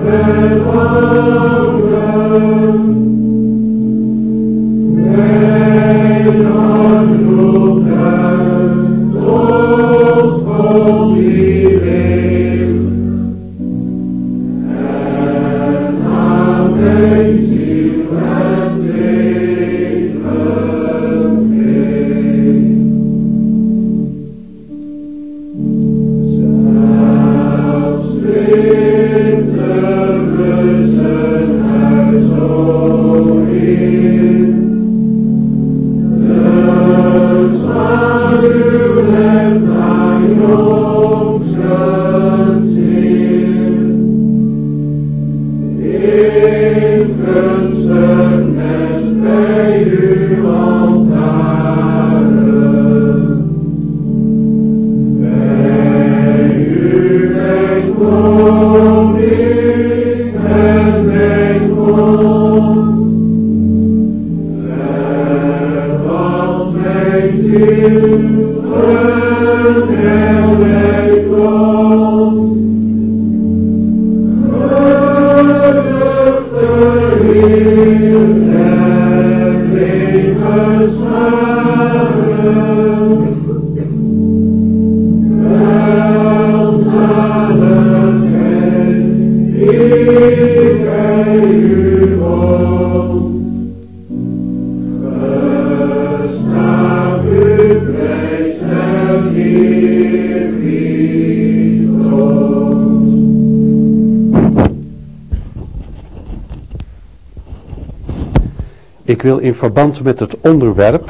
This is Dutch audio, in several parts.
Ik wil in verband met het onderwerp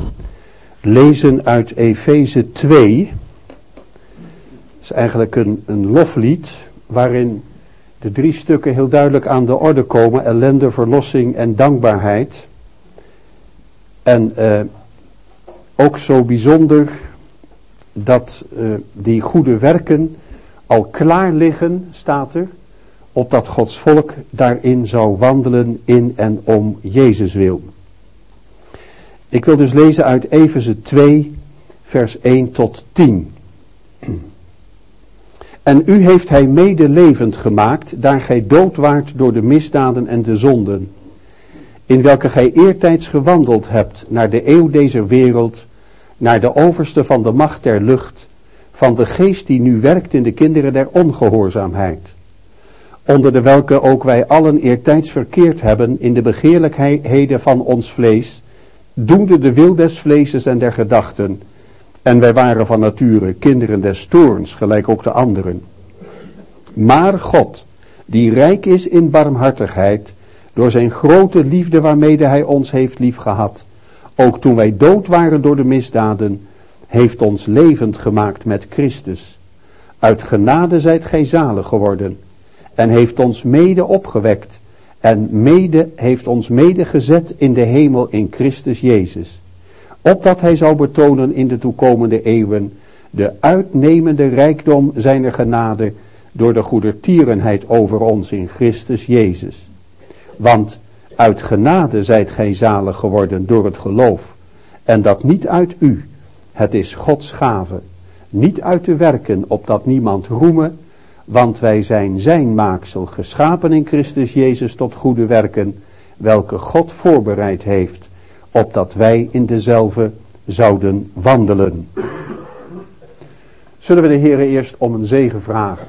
lezen uit Efeze 2. Dat is eigenlijk een loflied waarin de 3 stukken heel duidelijk aan de orde komen. Ellende, verlossing en dankbaarheid. En ook zo bijzonder dat die goede werken al klaar liggen, staat er, opdat Gods volk daarin zou wandelen in en om Jezus wil. Ik wil dus lezen uit Efeze 2, vers 1 tot 10. En u heeft hij medelevend gemaakt, daar gij dood waart door de misdaden en de zonden, in welke gij eertijds gewandeld hebt naar de eeuw deze wereld, naar de overste van de macht der lucht, van de geest die nu werkt in de kinderen der ongehoorzaamheid, onder de welke ook wij allen eertijds verkeerd hebben in de begeerlijkheden van ons vlees, doende de wil des vleeses en der gedachten, en wij waren van nature kinderen des toorns, gelijk ook de anderen. Maar God, die rijk is in barmhartigheid, door zijn grote liefde waarmede hij ons heeft liefgehad, ook toen wij dood waren door de misdaden, heeft ons levend gemaakt met Christus. Uit genade zijt gij zalig geworden, en heeft ons mede opgewekt, en heeft ons mede gezet in de hemel in Christus Jezus, opdat hij zou betonen in de toekomende eeuwen de uitnemende rijkdom zijner genade door de goedertierenheid over ons in Christus Jezus. Want uit genade zijt gij zalig geworden door het geloof, en dat niet uit u, het is Gods gave, niet uit de werken, opdat niemand roeme, want wij zijn zijn maaksel, geschapen in Christus Jezus tot goede werken, welke God voorbereid heeft, opdat wij in dezelfde zouden wandelen. Zullen we de Heere eerst om een zegen vragen?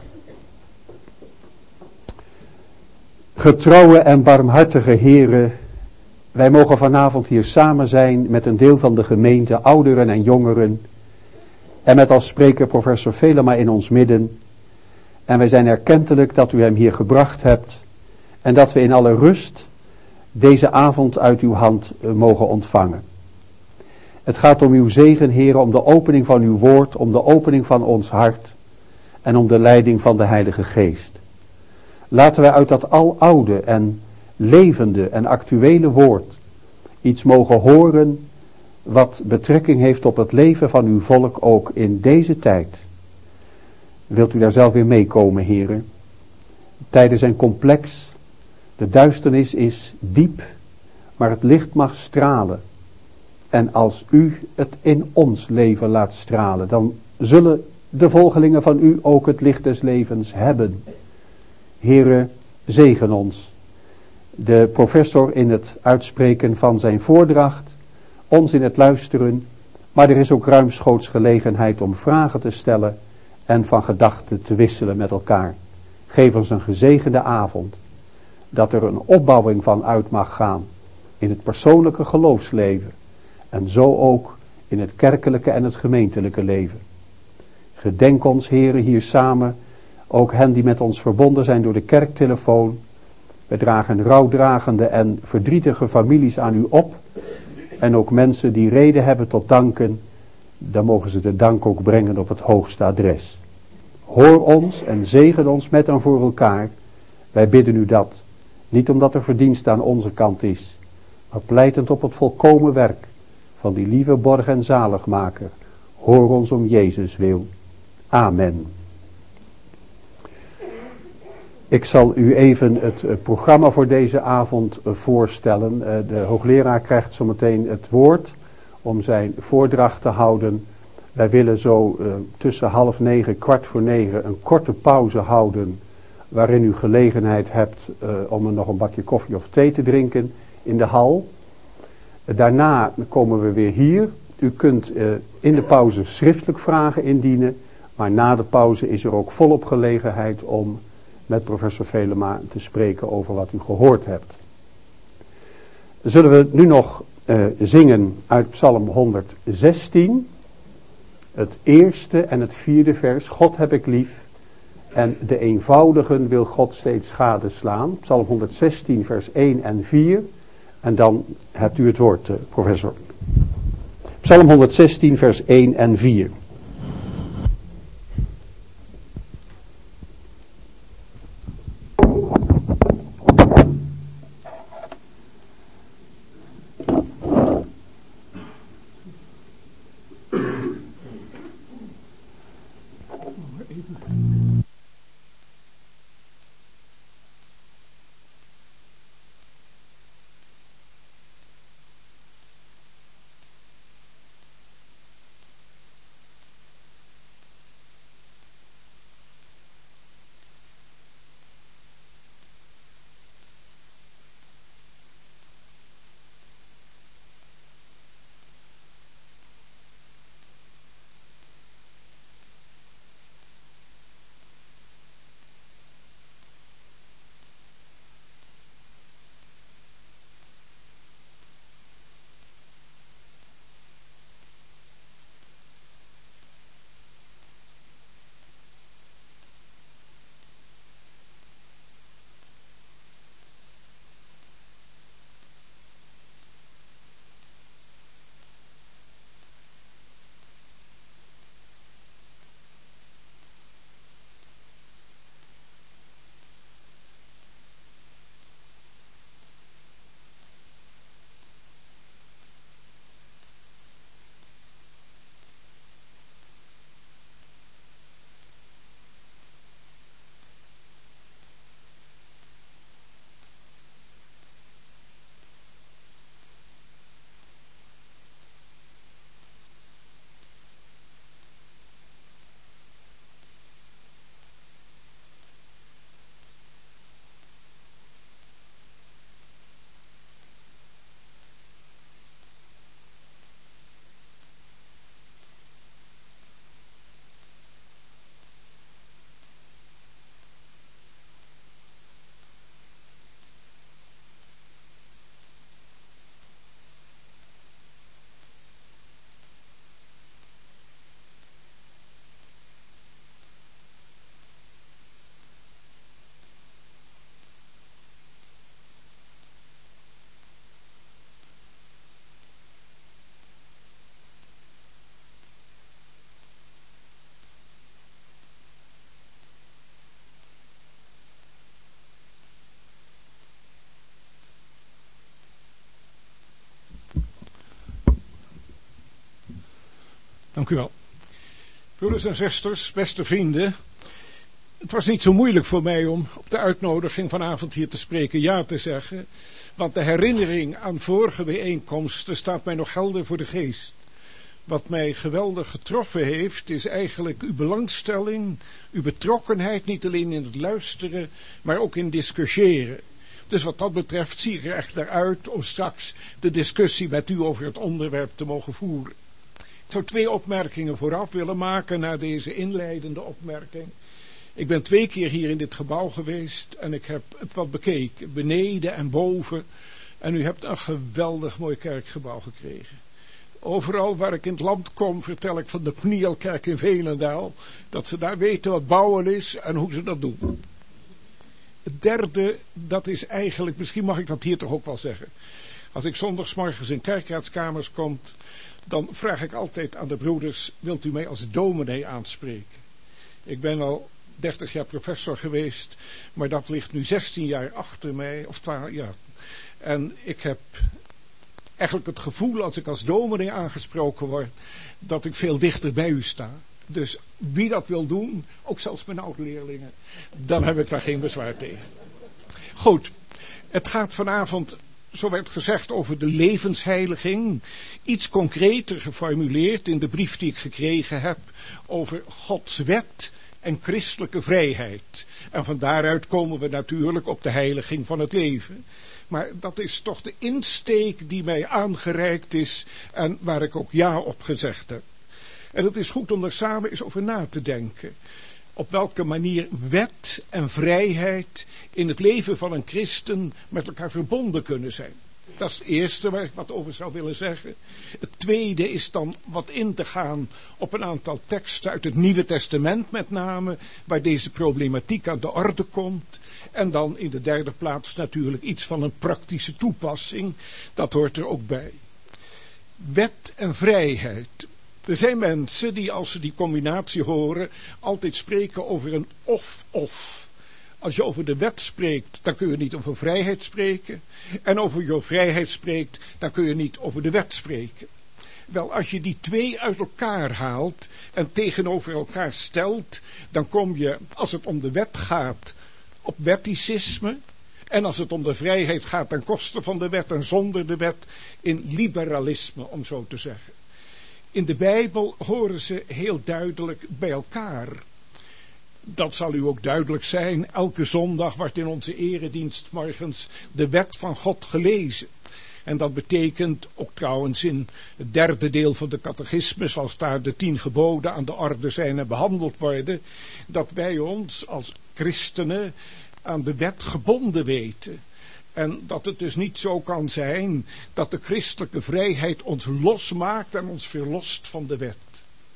Getrouwe en barmhartige Heere, wij mogen vanavond hier samen zijn met een deel van de gemeente, ouderen en jongeren, en met als spreker professor Velema in ons midden. En wij zijn erkentelijk dat u hem hier gebracht hebt en dat we in alle rust deze avond uit uw hand mogen ontvangen. Het gaat om uw zegen, Heere, om de opening van uw woord, om de opening van ons hart en om de leiding van de Heilige Geest. Laten wij uit dat aloude en levende en actuele woord iets mogen horen wat betrekking heeft op het leven van uw volk ook in deze tijd. Wilt u daar zelf weer meekomen, Heere? De tijden zijn complex, de duisternis is diep, maar het licht mag stralen. En als u het in ons leven laat stralen, dan zullen de volgelingen van u ook het licht des levens hebben. Heere, Zegen ons. De professor in het uitspreken van zijn voordracht, ons in het luisteren, maar er is ook ruimschoots gelegenheid om vragen te stellen en van gedachten te wisselen met elkaar. Geef ons een gezegende avond, dat er een opbouwing van uit mag gaan in het persoonlijke geloofsleven en zo ook in het kerkelijke en het gemeentelijke leven. Gedenk ons, Heere, hier samen, ook hen die met ons verbonden zijn door de kerktelefoon. We dragen rouwdragende en verdrietige families aan u op. En ook mensen die reden hebben tot danken, dan mogen ze de dank ook brengen op het hoogste adres. Hoor ons en zegen ons met en voor elkaar. Wij bidden u dat, niet omdat er verdienste aan onze kant is, maar pleitend op het volkomen werk van die lieve borg en zaligmaker. Hoor ons om Jezus wil. Amen. Ik zal u even het programma voor deze avond voorstellen. De hoogleraar krijgt zometeen het woord om zijn voordracht te houden. Wij willen zo tussen 8:30, 8:45 een korte pauze houden, waarin u gelegenheid hebt om nog een bakje koffie of thee te drinken in de hal. Daarna komen we weer hier. U kunt in de pauze schriftelijk vragen indienen, maar na de pauze is er ook volop gelegenheid om met professor Velema te spreken over wat u gehoord hebt. Zullen we nu nog zingen uit Psalm 116, het eerste en het vierde vers. God heb ik lief en de eenvoudigen wil God steeds gadeslaan. Psalm 116 vers 1 en 4 en dan hebt u het woord, professor. Psalm 116 vers 1 en 4. Dank u wel. Broeders en zusters, beste vrienden. Het was niet zo moeilijk voor mij om op de uitnodiging vanavond hier te spreken ja te zeggen. Want de herinnering aan vorige bijeenkomsten staat mij nog helder voor de geest. Wat mij geweldig getroffen heeft, is eigenlijk uw belangstelling, uw betrokkenheid, niet alleen in het luisteren, maar ook in discussiëren. Dus wat dat betreft zie ik er echt naar uit om straks de discussie met u over het onderwerp te mogen voeren. Ik zou 2 opmerkingen vooraf willen maken na deze inleidende opmerking. Ik ben 2 keer hier in dit gebouw geweest en ik heb het wat bekeken, beneden en boven. En u hebt een geweldig mooi kerkgebouw gekregen. Overal waar ik in het land kom, vertel ik van de Pnielkerk in Veenendaal, dat ze daar weten wat bouwen is en hoe ze dat doen. Het derde, dat is eigenlijk, misschien mag ik dat hier toch ook wel zeggen. Als ik zondagsmorgens in kerkraadskamers kom, dan vraag ik altijd aan de broeders, wilt u mij als dominee aanspreken? Ik ben al 30 jaar professor geweest, maar dat ligt nu 16 jaar achter mij, of 12 jaar. En ik heb eigenlijk het gevoel, als ik als dominee aangesproken word, dat ik veel dichter bij u sta. Dus wie dat wil doen, ook zelfs mijn oud-leerlingen, dan heb ik daar geen bezwaar tegen. Goed, het gaat vanavond, zo werd gezegd, over de levensheiliging. Iets concreter geformuleerd in de brief die ik gekregen heb over Gods wet en christelijke vrijheid. En van daaruit komen we natuurlijk op de heiliging van het leven. Maar dat is toch de insteek die mij aangereikt is en waar ik ook ja op gezegd heb. En het is goed om er samen eens over na te denken. Op welke manier wet en vrijheid in het leven van een christen met elkaar verbonden kunnen zijn. Dat is het eerste waar ik wat over zou willen zeggen. Het tweede is dan wat in te gaan op een aantal teksten uit het Nieuwe Testament met name, waar deze problematiek aan de orde komt. En dan in de derde plaats natuurlijk iets van een praktische toepassing. Dat hoort er ook bij. Wet en vrijheid. Er zijn mensen die, als ze die combinatie horen, altijd spreken over een of-of. Als je over de wet spreekt, dan kun je niet over vrijheid spreken. En over je vrijheid spreekt, dan kun je niet over de wet spreken. Wel, als je die 2 uit elkaar haalt en tegenover elkaar stelt, dan kom je, als het om de wet gaat, op wetticisme. En als het om de vrijheid gaat ten koste van de wet en zonder de wet, in liberalisme, om zo te zeggen. In de Bijbel horen ze heel duidelijk bij elkaar. Dat zal u ook duidelijk zijn. Elke zondag wordt in onze eredienst morgens de wet van God gelezen. En dat betekent ook trouwens in het 3e deel van de catechismus, als daar de 10 geboden aan de orde zijn en behandeld worden, dat wij ons als christenen aan de wet gebonden weten. En dat het dus niet zo kan zijn dat de christelijke vrijheid ons losmaakt en ons verlost van de wet.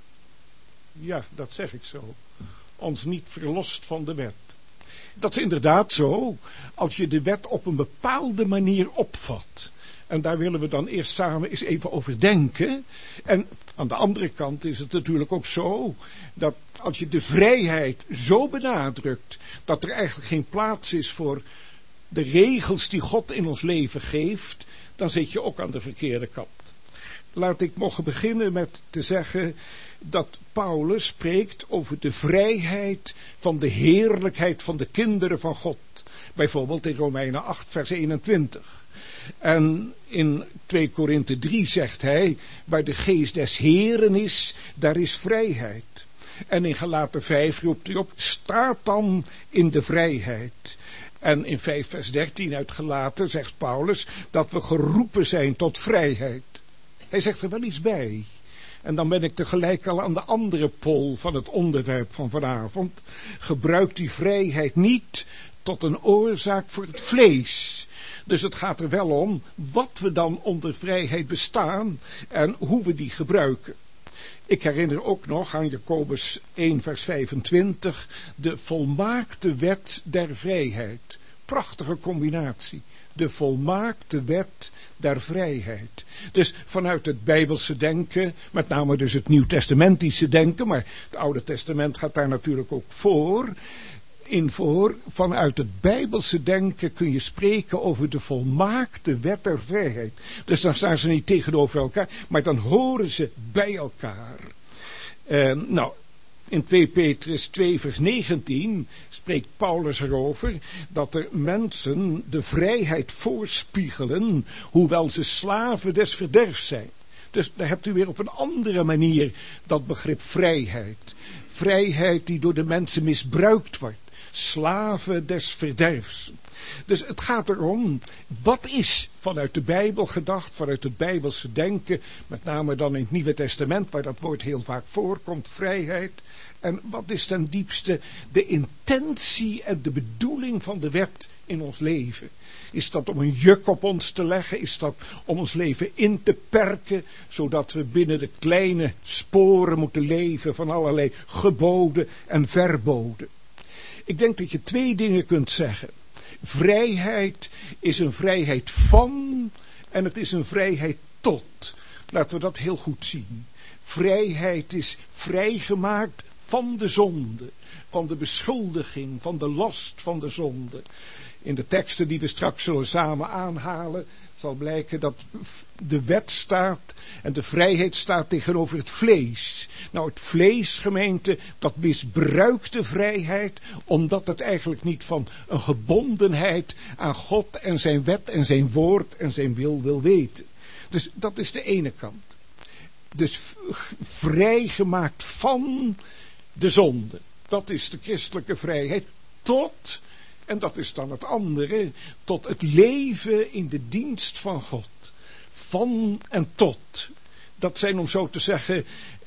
Ja, dat zeg ik zo. Ons niet verlost van de wet. Dat is inderdaad zo als je de wet op een bepaalde manier opvat. En daar willen we dan eerst samen eens even over denken. En aan de andere kant is het natuurlijk ook zo dat als je de vrijheid zo benadrukt dat er eigenlijk geen plaats is voor de regels die God in ons leven geeft, dan zit je ook aan de verkeerde kant. Laat ik mogen beginnen met te zeggen dat Paulus spreekt over de vrijheid van de heerlijkheid van de kinderen van God. Bijvoorbeeld in Romeinen 8 vers 21. En in 2 Korinthe 3 zegt hij, waar de geest des Heeren is, daar is vrijheid. En in Galaten 5 roept hij op, staat dan in de vrijheid. En in 5 vers 13 uit Galaten zegt Paulus dat we geroepen zijn tot vrijheid. Hij zegt er wel iets bij. En dan ben ik tegelijk al aan de andere pol van het onderwerp van vanavond. Gebruik die vrijheid niet tot een oorzaak voor het vlees. Dus het gaat er wel om wat we dan onder vrijheid bestaan en hoe we die gebruiken. Ik herinner ook nog aan Jacobus 1 vers 25, de volmaakte wet der vrijheid. Prachtige combinatie. De volmaakte wet der vrijheid. Dus vanuit het Bijbelse denken, met name dus het Nieuwtestamentische denken, maar het Oude Testament gaat daar natuurlijk ook voor. Vanuit het Bijbelse denken kun je spreken over de volmaakte wet der vrijheid. Dus dan staan ze niet tegenover elkaar, maar dan horen ze bij elkaar. In 2 Petrus 2 vers 19 spreekt Paulus erover dat er mensen de vrijheid voorspiegelen, hoewel ze slaven des verderfs zijn. Dus daar hebt u weer op een andere manier dat begrip vrijheid. Vrijheid die door de mensen misbruikt wordt. Slaven des verderfs. Dus het gaat erom, wat is vanuit de Bijbel gedacht, vanuit het Bijbelse denken, met name dan in het Nieuwe Testament, waar dat woord heel vaak voorkomt, vrijheid. En wat is ten diepste de intentie en de bedoeling van de wet in ons leven? Is dat om een juk op ons te leggen? Is dat om ons leven in te perken, zodat we binnen de kleine sporen moeten leven van allerlei geboden en verboden? Ik denk dat je twee dingen kunt zeggen. Vrijheid is een vrijheid van en het is een vrijheid tot. Laten we dat heel goed zien. Vrijheid is vrijgemaakt van de zonde, van de beschuldiging, van de last van de zonde. In de teksten die we straks zullen samen aanhalen, zal blijken dat de wet staat en de vrijheid staat tegenover het vlees. Nou, het vlees, gemeente, dat misbruikt de vrijheid, omdat het eigenlijk niet van een gebondenheid aan God en zijn wet en zijn woord en zijn wil weten. Dus dat is de ene kant. Dus vrijgemaakt van de zonde. Dat is de christelijke vrijheid tot, en dat is dan het andere, tot het leven in de dienst van God. Van en tot. Dat zijn, om zo te zeggen,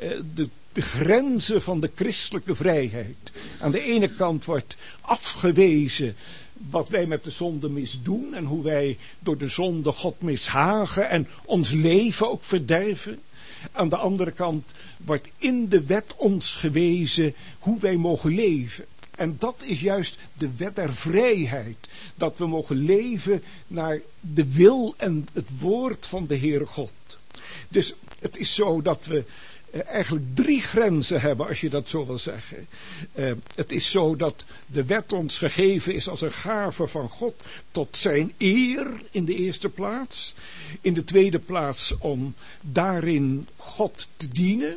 de grenzen van de christelijke vrijheid. Aan de ene kant wordt afgewezen wat wij met de zonde misdoen en hoe wij door de zonde God mishagen en ons leven ook verderven. Aan de andere kant wordt in de wet ons gewezen hoe wij mogen leven. En dat is juist de wet der vrijheid. Dat we mogen leven naar de wil en het woord van de Heere God. Dus het is zo dat we eigenlijk 3 grenzen hebben, als je dat zo wil zeggen. Het is zo dat de wet ons gegeven is als een gave van God tot zijn eer in de eerste plaats. In de tweede plaats om daarin God te dienen.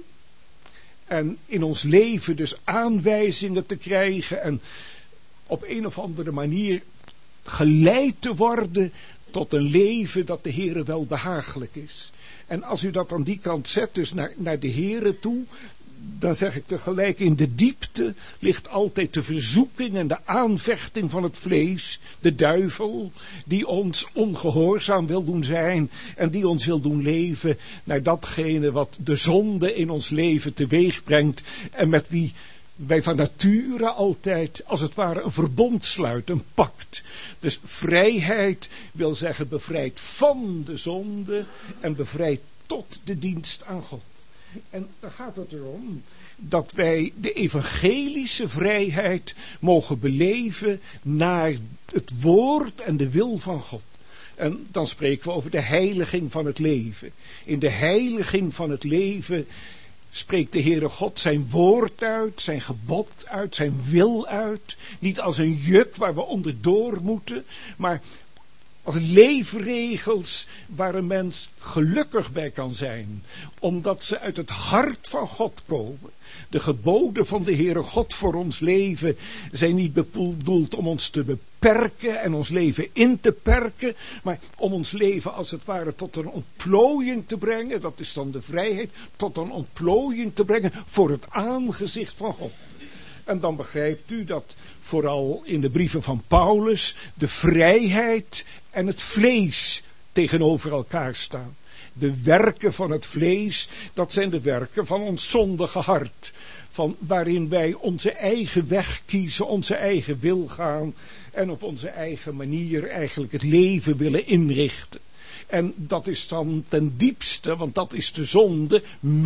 En in ons leven dus aanwijzingen te krijgen en op een of andere manier geleid te worden tot een leven dat de Heere wel behagelijk is. En als u dat aan die kant zet, dus naar de Heere toe, dan zeg ik tegelijk, in de diepte ligt altijd de verzoeking en de aanvechting van het vlees, de duivel, die ons ongehoorzaam wil doen zijn en die ons wil doen leven naar datgene wat de zonde in ons leven teweeg brengt en met wie wij van nature altijd als het ware een verbond sluiten, een pact. Dus vrijheid wil zeggen bevrijd van de zonde en bevrijd tot de dienst aan God. En dan gaat het erom dat wij de evangelische vrijheid mogen beleven naar het woord en de wil van God. En dan spreken we over de heiliging van het leven. In de heiliging van het leven spreekt de Heere God zijn woord uit, zijn gebod uit, zijn wil uit. Niet als een juk waar we onderdoor moeten, maar als leefregels waar een mens gelukkig bij kan zijn. Omdat ze uit het hart van God komen. De geboden van de Heere God voor ons leven zijn niet bedoeld om ons te beperken en ons leven in te perken. Maar om ons leven als het ware tot een ontplooiing te brengen. Dat is dan de vrijheid. Tot een ontplooiing te brengen voor het aangezicht van God. En dan begrijpt u dat vooral in de brieven van Paulus de vrijheid en het vlees tegenover elkaar staan. De werken van het vlees, dat zijn de werken van ons zondige hart. Waarin wij onze eigen weg kiezen, onze eigen wil gaan en op onze eigen manier eigenlijk het leven willen inrichten. En dat is dan ten diepste, want dat is de zonde,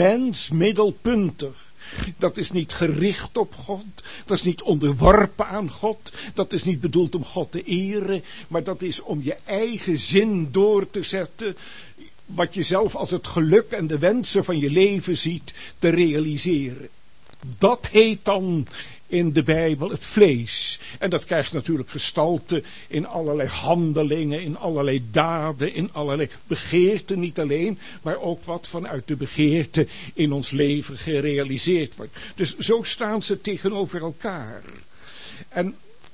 mensmiddelpuntig. Dat is niet gericht op God. Dat is niet onderworpen aan God. Dat is niet bedoeld om God te eren. Maar dat is om je eigen zin door te zetten. Wat je zelf als het geluk en de wensen van je leven ziet te realiseren. Dat heet dan in de Bijbel het vlees. En dat krijgt natuurlijk gestalte in allerlei handelingen, in allerlei daden, in allerlei begeerten niet alleen, maar ook wat vanuit de begeerte in ons leven gerealiseerd wordt. Dus zo staan ze tegenover elkaar. En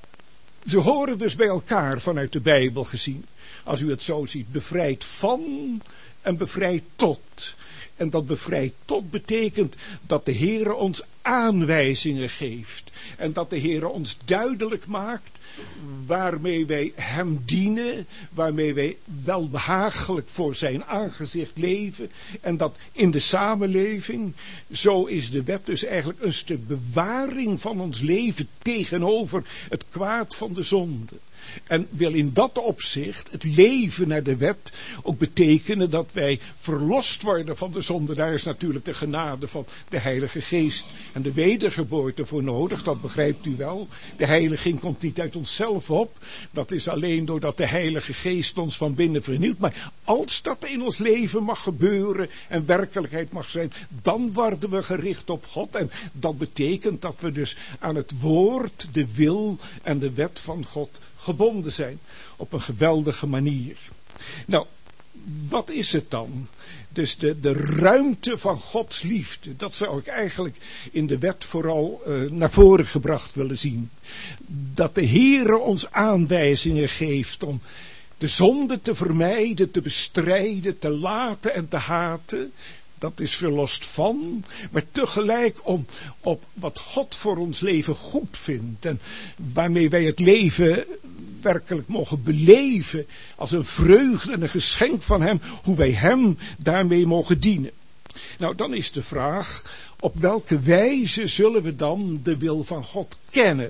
ze horen dus bij elkaar vanuit de Bijbel gezien. Als u het zo ziet, bevrijd van en bevrijd tot. En dat bevrijdt tot betekent dat de Heere ons aanwijzingen geeft. En dat de Heere ons duidelijk maakt waarmee wij hem dienen. Waarmee wij welbehagelijk voor zijn aangezicht leven. En dat in de samenleving, zo is de wet dus eigenlijk een stuk bewaring van ons leven tegenover het kwaad van de zonde. En wil in dat opzicht het leven naar de wet ook betekenen dat wij verlost worden van de zonde. Daar is natuurlijk de genade van de Heilige Geest en de wedergeboorte voor nodig. Dat begrijpt u wel. De heiliging komt niet uit onszelf op. Dat is alleen doordat de Heilige Geest ons van binnen vernieuwt. Maar als dat in ons leven mag gebeuren en werkelijkheid mag zijn, dan worden we gericht op God. En dat betekent dat we dus aan het woord, de wil en de wet van God gebonden zijn. Op een geweldige manier. Nou, wat is het dan? Dus de ruimte van Gods liefde, dat zou ik eigenlijk in de wet vooral naar voren gebracht willen zien. Dat de Heere ons aanwijzingen geeft om de zonde te vermijden, te bestrijden, te laten en te haten. Dat is verlost van, maar tegelijk om op wat God voor ons leven goed vindt. En waarmee wij het leven werkelijk mogen beleven als een vreugde en een geschenk van hem. Hoe wij hem daarmee mogen dienen. Nou, dan is de vraag, op welke wijze zullen we dan de wil van God kennen?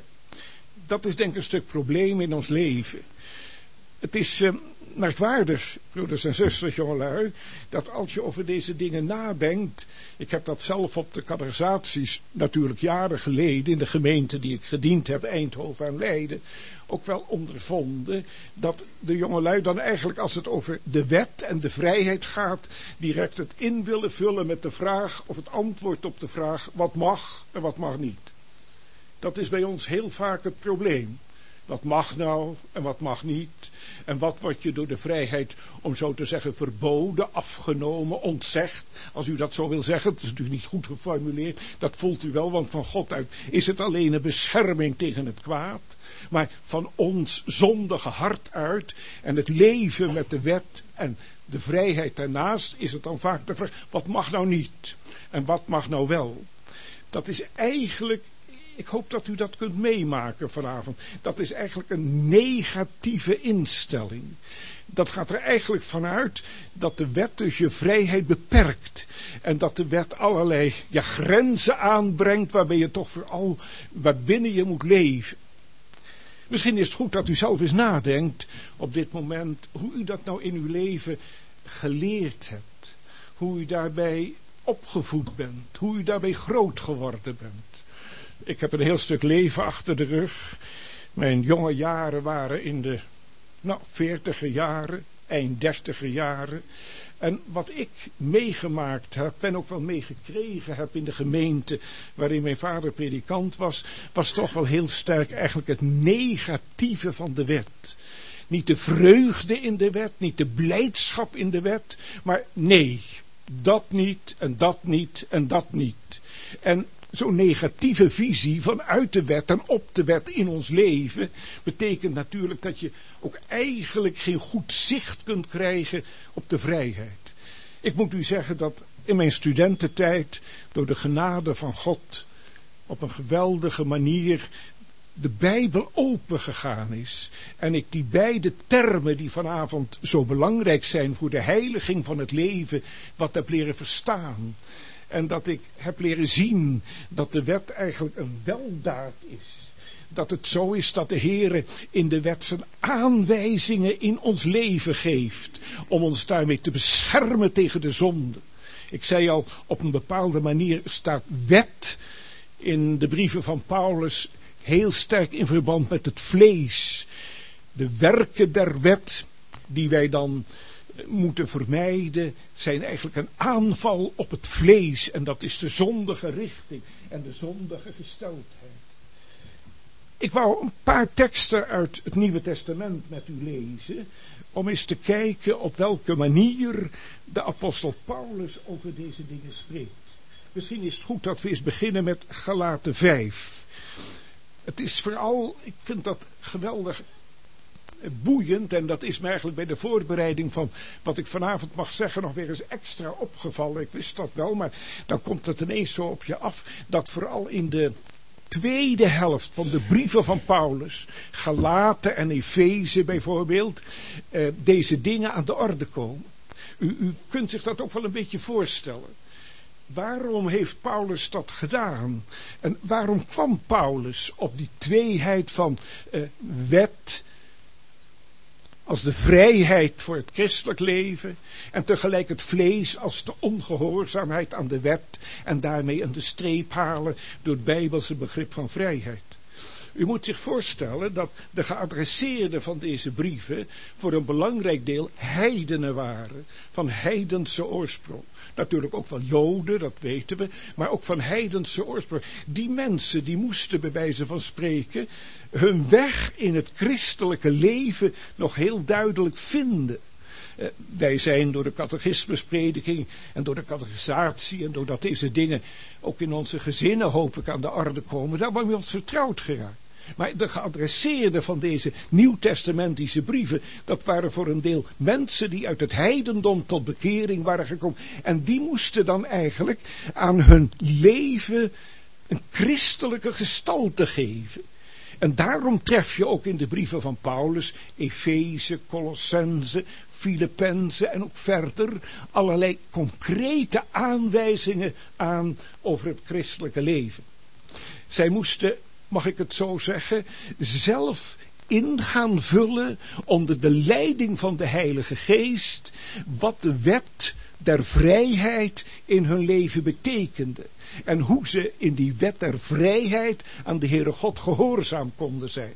Dat is denk ik een stuk probleem in ons leven. Het is merkwaardig, broeders en zusters, jongelui, dat als je over deze dingen nadenkt, ik heb dat zelf op de catechisaties natuurlijk jaren geleden in de gemeente die ik gediend heb, Eindhoven en Leiden, ook wel ondervonden, dat de jongelui dan eigenlijk als het over de wet en de vrijheid gaat, direct het in willen vullen met de vraag of het antwoord op de vraag wat mag en wat mag niet. Dat is bij ons heel vaak het probleem. Wat mag nou en wat mag niet? En wat wordt je door de vrijheid, om zo te zeggen, verboden, afgenomen, ontzegd? Als u dat zo wil zeggen, dat is natuurlijk niet goed geformuleerd. Dat voelt u wel, want van God uit is het alleen een bescherming tegen het kwaad. Maar van ons zondige hart uit en het leven met de wet en de vrijheid daarnaast is het dan vaak de vraag, wat mag nou niet? En wat mag nou wel? Dat is eigenlijk, ik hoop dat u dat kunt meemaken vanavond. Dat is eigenlijk een negatieve instelling. Dat gaat er eigenlijk vanuit dat de wet dus je vrijheid beperkt. En dat de wet allerlei grenzen aanbrengt waarbij je toch vooral waarbinnen je moet leven. Misschien is het goed dat u zelf eens nadenkt op dit moment hoe u dat nou in uw leven geleerd hebt. Hoe u daarbij opgevoed bent. Hoe u daarbij groot geworden bent. Ik heb een heel stuk leven achter de rug. Mijn jonge jaren waren in de 40er jaren, eind 30er jaren. En wat ik meegemaakt heb en ook wel meegekregen heb in de gemeente waarin mijn vader predikant was, was toch wel heel sterk eigenlijk het negatieve van de wet. Niet de vreugde in de wet, niet de blijdschap in de wet, maar nee, dat niet en dat niet en dat niet. En zo'n negatieve visie vanuit de wet en op de wet in ons leven betekent natuurlijk dat je ook eigenlijk geen goed zicht kunt krijgen op de vrijheid. Ik moet u zeggen dat in mijn studententijd door de genade van God op een geweldige manier de Bijbel opengegaan is. En ik die beide termen die vanavond zo belangrijk zijn voor de heiliging van het leven, wat heb leren verstaan. En dat ik heb leren zien dat de wet eigenlijk een weldaad is. Dat het zo is dat de Heere in de wet zijn aanwijzingen in ons leven geeft. Om ons daarmee te beschermen tegen de zonde. Ik zei al, op een bepaalde manier staat wet in de brieven van Paulus heel sterk in verband met het vlees. De werken der wet die wij dan moeten vermijden, zijn eigenlijk een aanval op het vlees. En dat is de zondige richting en de zondige gesteldheid. Ik wou een paar teksten uit het Nieuwe Testament met u lezen, om eens te kijken op welke manier de apostel Paulus over deze dingen spreekt. Misschien is het goed dat we eens beginnen met Galaten 5. Het is vooral, ik vind dat geweldig boeiend, en dat is me eigenlijk bij de voorbereiding van wat ik vanavond mag zeggen nog weer eens extra opgevallen. Ik wist dat wel, maar dan komt het ineens zo op je af, dat vooral in de tweede helft van de brieven van Paulus, Galaten en Efeze bijvoorbeeld, deze dingen aan de orde komen. U kunt zich dat ook wel een beetje voorstellen. Waarom heeft Paulus dat gedaan? En waarom kwam Paulus op die tweeheid van wet als de vrijheid voor het christelijk leven en tegelijk het vlees als de ongehoorzaamheid aan de wet en daarmee aan de streep halen door het Bijbelse begrip van vrijheid? U moet zich voorstellen dat de geadresseerden van deze brieven voor een belangrijk deel heidenen waren, van heidense oorsprong. Natuurlijk ook wel Joden, dat weten we, maar ook van heidense oorsprong. Die mensen die moesten bij wijze van spreken hun weg in het christelijke leven nog heel duidelijk vinden. Wij zijn door de catechismusprediking en door de catechisatie en doordat deze dingen ook in onze gezinnen hoop ik aan de orde komen, daar hebben we ons vertrouwd geraakt. Maar de geadresseerden van deze nieuwtestamentische brieven, dat waren voor een deel mensen die uit het heidendom tot bekering waren gekomen. En die moesten dan eigenlijk aan hun leven een christelijke gestalte geven. En daarom tref je ook in de brieven van Paulus, Efeze, Colossense, Filippenzen en ook verder allerlei concrete aanwijzingen aan over het christelijke leven. Zij moesten, mag ik het zo zeggen, zelf in gaan vullen onder de leiding van de Heilige Geest wat de wet der vrijheid in hun leven betekende. En hoe ze in die wet der vrijheid aan de Heere God gehoorzaam konden zijn.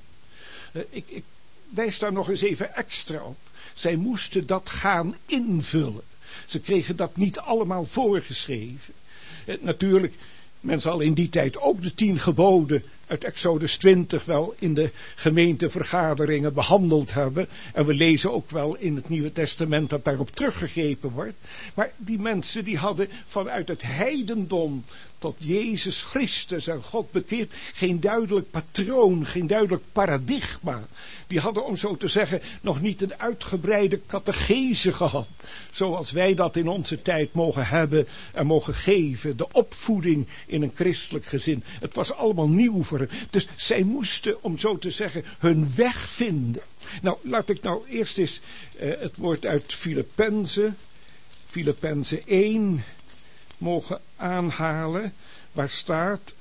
Ik wijs daar nog eens even extra op. Zij moesten dat gaan invullen. Ze kregen dat niet allemaal voorgeschreven. Natuurlijk, men zal in die tijd ook de 10 geboden uit Exodus 20 wel in de gemeentevergaderingen behandeld hebben. En we lezen ook wel in het Nieuwe Testament dat daarop teruggegrepen wordt. Maar die mensen die hadden vanuit het heidendom tot Jezus Christus en God bekeerd geen duidelijk patroon, geen duidelijk paradigma. Die hadden, om zo te zeggen, nog niet een uitgebreide catechese gehad. Zoals wij dat in onze tijd mogen hebben en mogen geven. De opvoeding in een christelijk gezin. Het was allemaal nieuw voor hen. Dus zij moesten, om zo te zeggen, hun weg vinden. Nou, laat ik nou eerst eens het woord uit Filippenzen 1 mogen aanhalen, waar staat: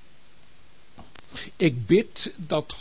Ik bid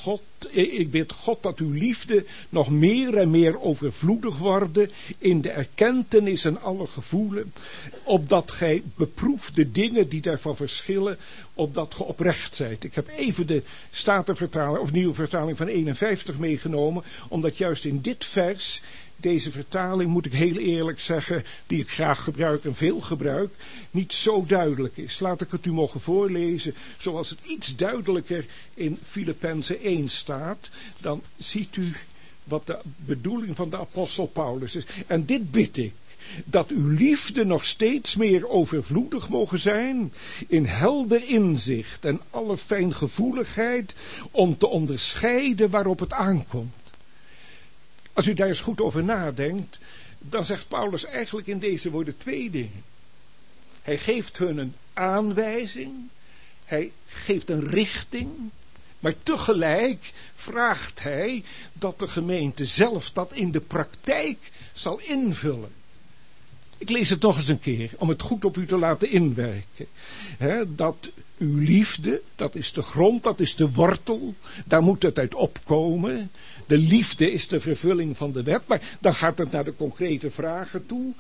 God dat uw liefde nog meer en meer overvloedig worden in de erkentenis en alle gevoelen, opdat gij beproefde dingen die daarvan verschillen, opdat ge oprecht zijt. Ik heb even de Statenvertaling of Nieuwe Vertaling van 51 meegenomen, omdat juist in dit vers deze vertaling, moet ik heel eerlijk zeggen, die ik graag gebruik en veel gebruik, niet zo duidelijk is. Laat ik het u mogen voorlezen zoals het iets duidelijker in Filippenzen 1 staat. Dan ziet u wat de bedoeling van de apostel Paulus is. En dit bid ik, dat uw liefde nog steeds meer overvloedig mogen zijn in helder inzicht en alle fijngevoeligheid om te onderscheiden waarop het aankomt. Als u daar eens goed over nadenkt, dan zegt Paulus eigenlijk in deze woorden 2 dingen. Hij geeft hun een aanwijzing, hij geeft een richting, maar tegelijk vraagt hij dat de gemeente zelf dat in de praktijk zal invullen. Ik lees het nog eens een keer, om het goed op u te laten inwerken. Dat uw liefde, dat is de grond, dat is de wortel, daar moet het uit opkomen. De liefde is de vervulling van de wet, maar dan gaat het naar de concrete vragen toe.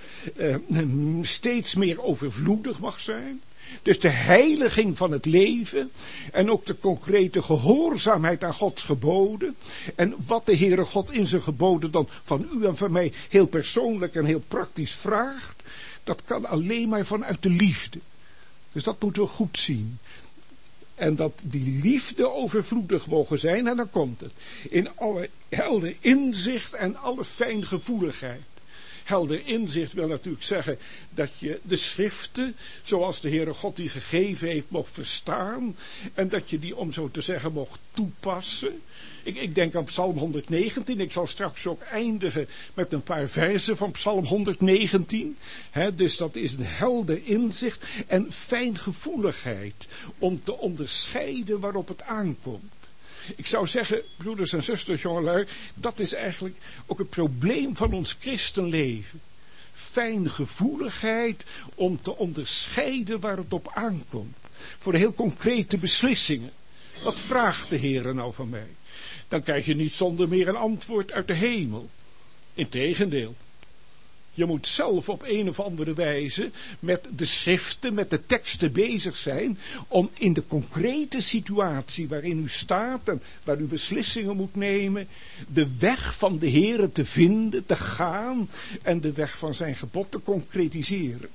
Steeds meer overvloedig mag zijn. Dus de heiliging van het leven en ook de concrete gehoorzaamheid aan Gods geboden. En wat de Heere God in zijn geboden dan van u en van mij heel persoonlijk en heel praktisch vraagt, dat kan alleen maar vanuit de liefde. Dus dat moeten we goed zien. En dat die liefde overvloedig mogen zijn, en dan komt het. In alle helder inzicht en alle fijngevoeligheid. Helder inzicht wil natuurlijk zeggen dat je de schriften, zoals de Heere God die gegeven heeft, mocht verstaan. En dat je die, om zo te zeggen, mocht toepassen. Ik denk aan Psalm 119. Ik zal straks ook eindigen met een paar versen van Psalm 119. Dus dat is een helder inzicht en fijngevoeligheid om te onderscheiden waarop het aankomt. Ik zou zeggen, broeders en zusters, jongelui, dat is eigenlijk ook het probleem van ons christenleven. Fijngevoeligheid om te onderscheiden waar het op aankomt. Voor heel concrete beslissingen. Wat vraagt de Heer nou van mij? Dan krijg je niet zonder meer een antwoord uit de hemel. Integendeel. Je moet zelf op een of andere wijze met de schriften, met de teksten bezig zijn, om in de concrete situatie waarin u staat en waar u beslissingen moet nemen, de weg van de Heere te vinden, te gaan en de weg van zijn gebod te concretiseren.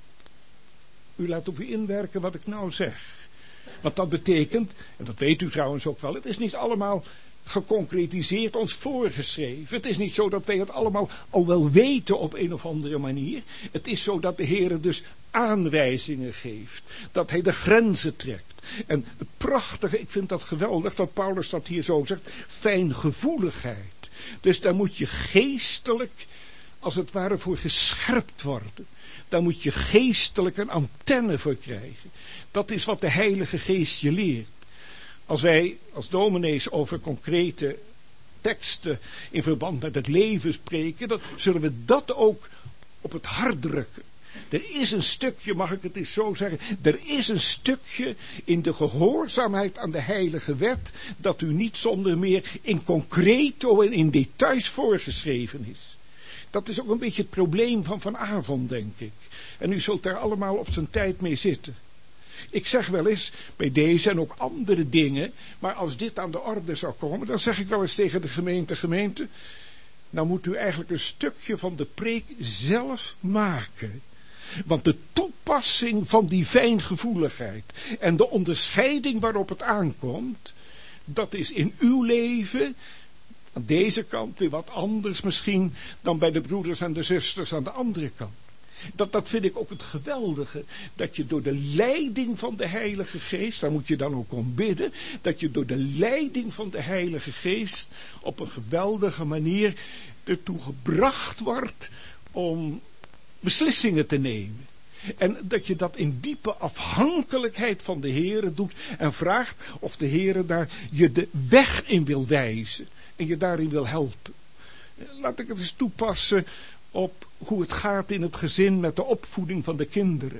U laat op u inwerken wat ik nou zeg. Want dat betekent, en dat weet u trouwens ook wel, het is niet allemaal geconcretiseerd, ons voorgeschreven. Het is niet zo dat wij het allemaal al wel weten op een of andere manier. Het is zo dat de Heer dus aanwijzingen geeft. Dat hij de grenzen trekt. En het prachtige, ik vind dat geweldig dat Paulus dat hier zo zegt, fijngevoeligheid. Dus daar moet je geestelijk, als het ware, voor gescherpt worden. Daar moet je geestelijk een antenne voor krijgen. Dat is wat de Heilige Geest je leert. Als wij als dominees over concrete teksten in verband met het leven spreken, dan zullen we dat ook op het hart drukken. Er is een stukje, mag ik het eens zo zeggen, er is een stukje in de gehoorzaamheid aan de heilige wet, dat u niet zonder meer in concreto en in details voorgeschreven is. Dat is ook een beetje het probleem van vanavond, denk ik. En u zult daar allemaal op zijn tijd mee zitten. Ik zeg wel eens, bij deze en ook andere dingen, maar als dit aan de orde zou komen, dan zeg ik wel eens tegen de gemeente, nou moet u eigenlijk een stukje van de preek zelf maken. Want de toepassing van die fijngevoeligheid en de onderscheiding waarop het aankomt, dat is in uw leven aan deze kant weer wat anders misschien dan bij de broeders en de zusters aan de andere kant. Dat vind ik ook het geweldige, dat je door de leiding van de Heilige Geest, daar moet je dan ook om bidden, dat je door de leiding van de Heilige Geest op een geweldige manier ertoe gebracht wordt om beslissingen te nemen. En dat je dat in diepe afhankelijkheid van de Heere doet en vraagt of de Heere daar je de weg in wil wijzen en je daarin wil helpen. Laat ik het eens toepassen op hoe het gaat in het gezin met de opvoeding van de kinderen.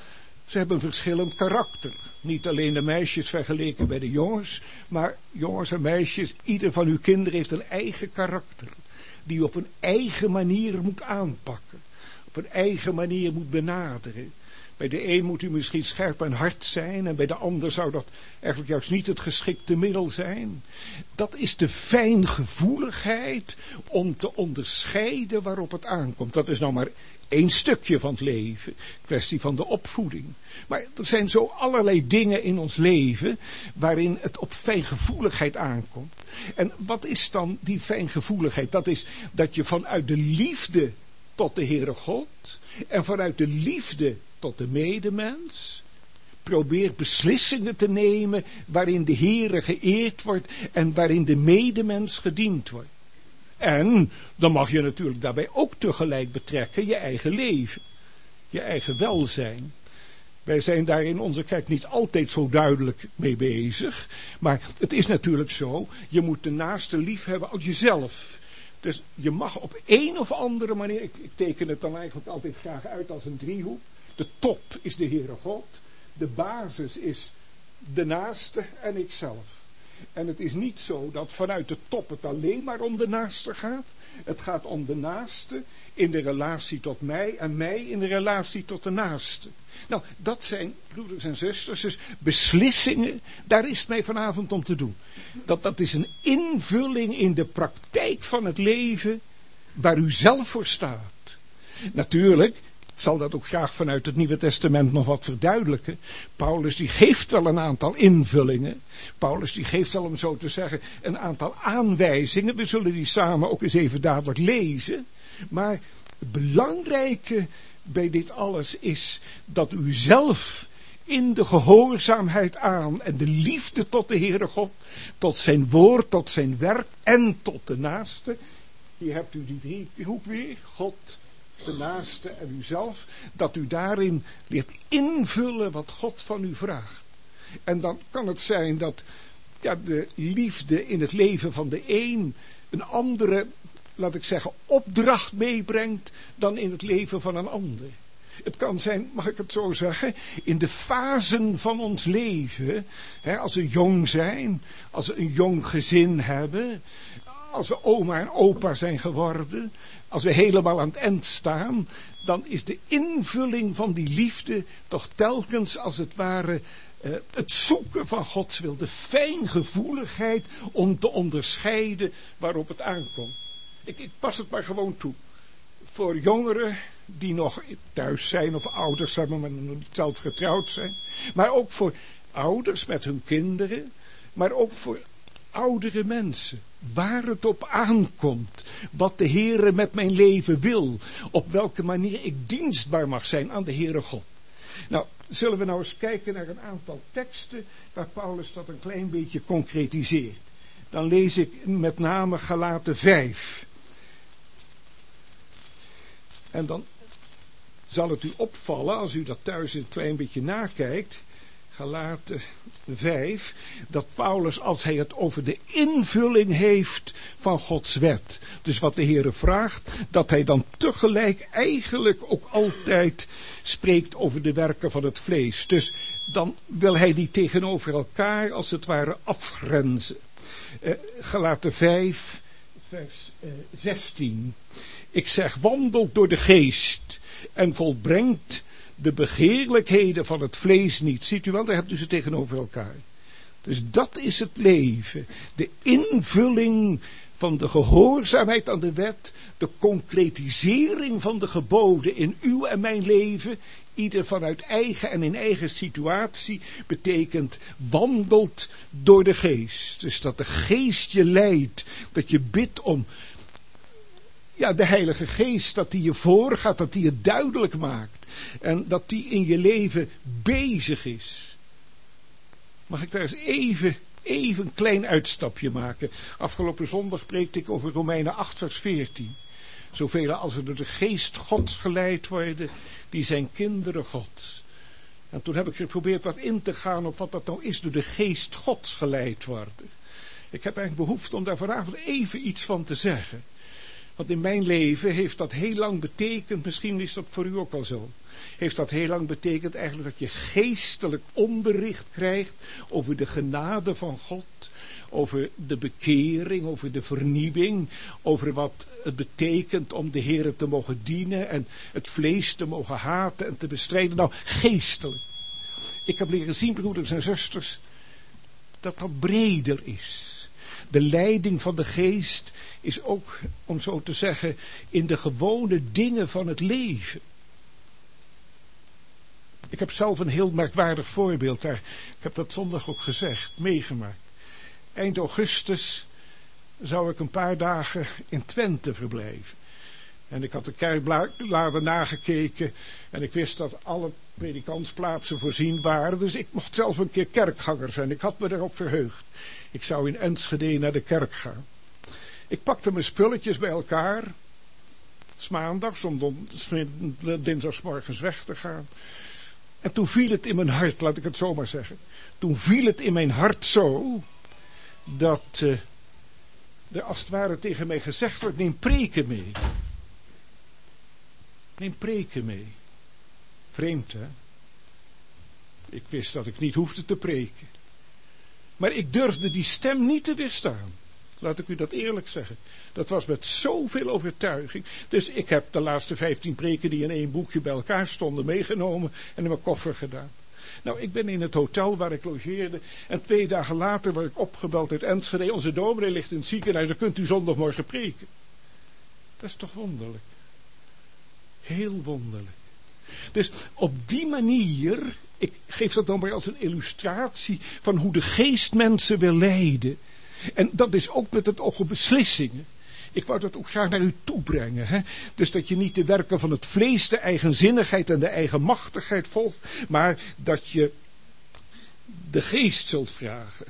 Ze hebben een verschillend karakter. Niet alleen de meisjes vergeleken bij de jongens, maar jongens en meisjes, ieder van uw kinderen heeft een eigen karakter. Die u op een eigen manier moet aanpakken. Op een eigen manier moet benaderen. Bij de een moet u misschien scherp en hard zijn en bij de ander zou dat eigenlijk juist niet het geschikte middel zijn. Dat is de fijngevoeligheid om te onderscheiden waarop het aankomt. Dat is nou maar één stukje van het leven, kwestie van de opvoeding. Maar er zijn zo allerlei dingen in ons leven waarin het op fijngevoeligheid aankomt. En wat is dan die fijngevoeligheid? Dat is dat je vanuit de liefde tot de Heere God en vanuit de liefde tot de medemens probeert beslissingen te nemen waarin de Heere geëerd wordt en waarin de medemens gediend wordt. En dan mag je natuurlijk daarbij ook tegelijk betrekken je eigen leven, je eigen welzijn. Wij zijn daar in onze kerk niet altijd zo duidelijk mee bezig, maar het is natuurlijk zo, je moet de naaste lief hebben als jezelf. Dus je mag op een of andere manier, ik teken het dan eigenlijk altijd graag uit als een driehoek. De top is de Heere God, de basis is de naaste en ikzelf. En het is niet zo dat vanuit de top het alleen maar om de naaste gaat. Het gaat om de naaste in de relatie tot mij en mij in de relatie tot de naaste. Nou, dat zijn, broeders en zusters, dus beslissingen, daar is het mij vanavond om te doen. Dat is een invulling in de praktijk van het leven waar u zelf voor staat. Natuurlijk zal dat ook graag vanuit het Nieuwe Testament nog wat verduidelijken. Paulus die geeft wel een aantal invullingen. Paulus die geeft wel, om zo te zeggen, een aantal aanwijzingen. We zullen die samen ook eens even dadelijk lezen. Maar Het belangrijke bij dit alles is dat u zelf in de gehoorzaamheid aan en de liefde tot de Heere God, tot zijn woord, tot zijn werk en tot de naaste. Hier hebt u die driehoek weer, God, de naaste en uzelf, dat u daarin leert invullen wat God van u vraagt. En dan kan het zijn dat de liefde in het leven van de een andere, laat ik zeggen, opdracht meebrengt dan in het leven van een ander. Het kan zijn, mag ik het zo zeggen, in de fasen van ons leven, als we jong zijn, als we een jong gezin hebben, als we oma en opa zijn geworden, als we helemaal aan het eind staan, dan is de invulling van die liefde toch telkens als het ware het zoeken van Gods wil, de fijngevoeligheid om te onderscheiden waarop het aankomt. Ik pas het maar gewoon toe. Voor jongeren die nog thuis zijn of ouders hebben, maar nog niet zelf getrouwd zijn. Maar ook voor ouders met hun kinderen. Maar ook voor oudere mensen. Waar het op aankomt. Wat de Heere met mijn leven wil. Op welke manier ik dienstbaar mag zijn aan de Heere God. Nou, zullen we nou eens kijken naar een aantal teksten waar Paulus dat een klein beetje concretiseert. Dan lees ik met name Galaten 5. En dan zal het u opvallen, als u dat thuis een klein beetje nakijkt, Galaten 5, dat Paulus, als hij het over de invulling heeft van Gods wet, dus wat de Heere vraagt, dat hij dan tegelijk eigenlijk ook altijd spreekt over de werken van het vlees. Dus dan wil hij die tegenover elkaar als het ware afgrenzen. Galaten 5, vers 16. Ik zeg, wandelt door de geest en volbrengt de begeerlijkheden van het vlees niet. Ziet u wel, daar hebt u ze tegenover elkaar. Dus dat is het leven. De invulling van de gehoorzaamheid aan de wet. De concretisering van de geboden in uw en mijn leven. Ieder vanuit eigen en in eigen situatie. Betekent wandelt door de geest. Dus dat de geest je leidt. Dat je bidt om de Heilige Geest, dat die je voorgaat, dat die je duidelijk maakt. En dat die in je leven bezig is. Mag ik daar eens even een klein uitstapje maken. Afgelopen zondag preekte ik over Romeinen 8 vers 14. Zoveel als er door de Geest Gods geleid worden, die zijn kinderen Gods. En toen heb ik geprobeerd wat in te gaan op wat dat nou is, door de Geest Gods geleid worden. Ik heb eigenlijk behoefte om daar vanavond even iets van te zeggen. Want in mijn leven heeft dat heel lang betekend, misschien is dat voor u ook wel zo, heeft dat heel lang betekend eigenlijk dat je geestelijk onderricht krijgt over de genade van God, over de bekering, over de vernieuwing, over wat het betekent om de Heere te mogen dienen en het vlees te mogen haten en te bestrijden. Nou, geestelijk. Ik heb leren zien, broeders en zusters, dat dat breder is. De leiding van de geest is ook, om zo te zeggen, in de gewone dingen van het leven. Ik heb zelf een heel merkwaardig voorbeeld daar. Ik heb dat zondag ook gezegd, meegemaakt. Eind augustus zou ik een paar dagen in Twente verblijven. En ik had de kerkbladen nagekeken en ik wist dat alle predikantsplaatsen voorzien waren. Dus ik mocht zelf een keer kerkganger zijn. Ik had me daarop verheugd. Ik zou in Enschede naar de kerk gaan. Ik pakte mijn spulletjes bij elkaar. 's maandags om dinsdagsmorgens weg te gaan. En toen viel het in mijn hart, laat ik het zo maar zeggen. Toen viel het in mijn hart zo dat er als het ware tegen mij gezegd wordt, neem preken mee. Neem preken mee. Vreemd, hè? Ik wist dat ik niet hoefde te preken. Maar ik durfde die stem niet te weerstaan. Laat ik u dat eerlijk zeggen. Dat was met zoveel overtuiging. Dus ik heb de laatste 15 preken die in 1 boekje bij elkaar stonden meegenomen en in mijn koffer gedaan. Nou, ik ben in het hotel waar ik logeerde en 2 dagen later word ik opgebeld uit Enschede. Onze dominee ligt in het ziekenhuis, dan kunt u zondagmorgen preken. Dat is toch wonderlijk. Heel wonderlijk. Dus op die manier, ik geef dat dan maar als een illustratie van hoe de geest mensen wil leiden. En dat is ook met het oog op beslissingen. Ik wou dat ook graag naar u toe brengen. Hè? Dus dat je niet de werken van het vlees, de eigenzinnigheid en de eigenmachtigheid volgt, maar dat je de geest zult vragen.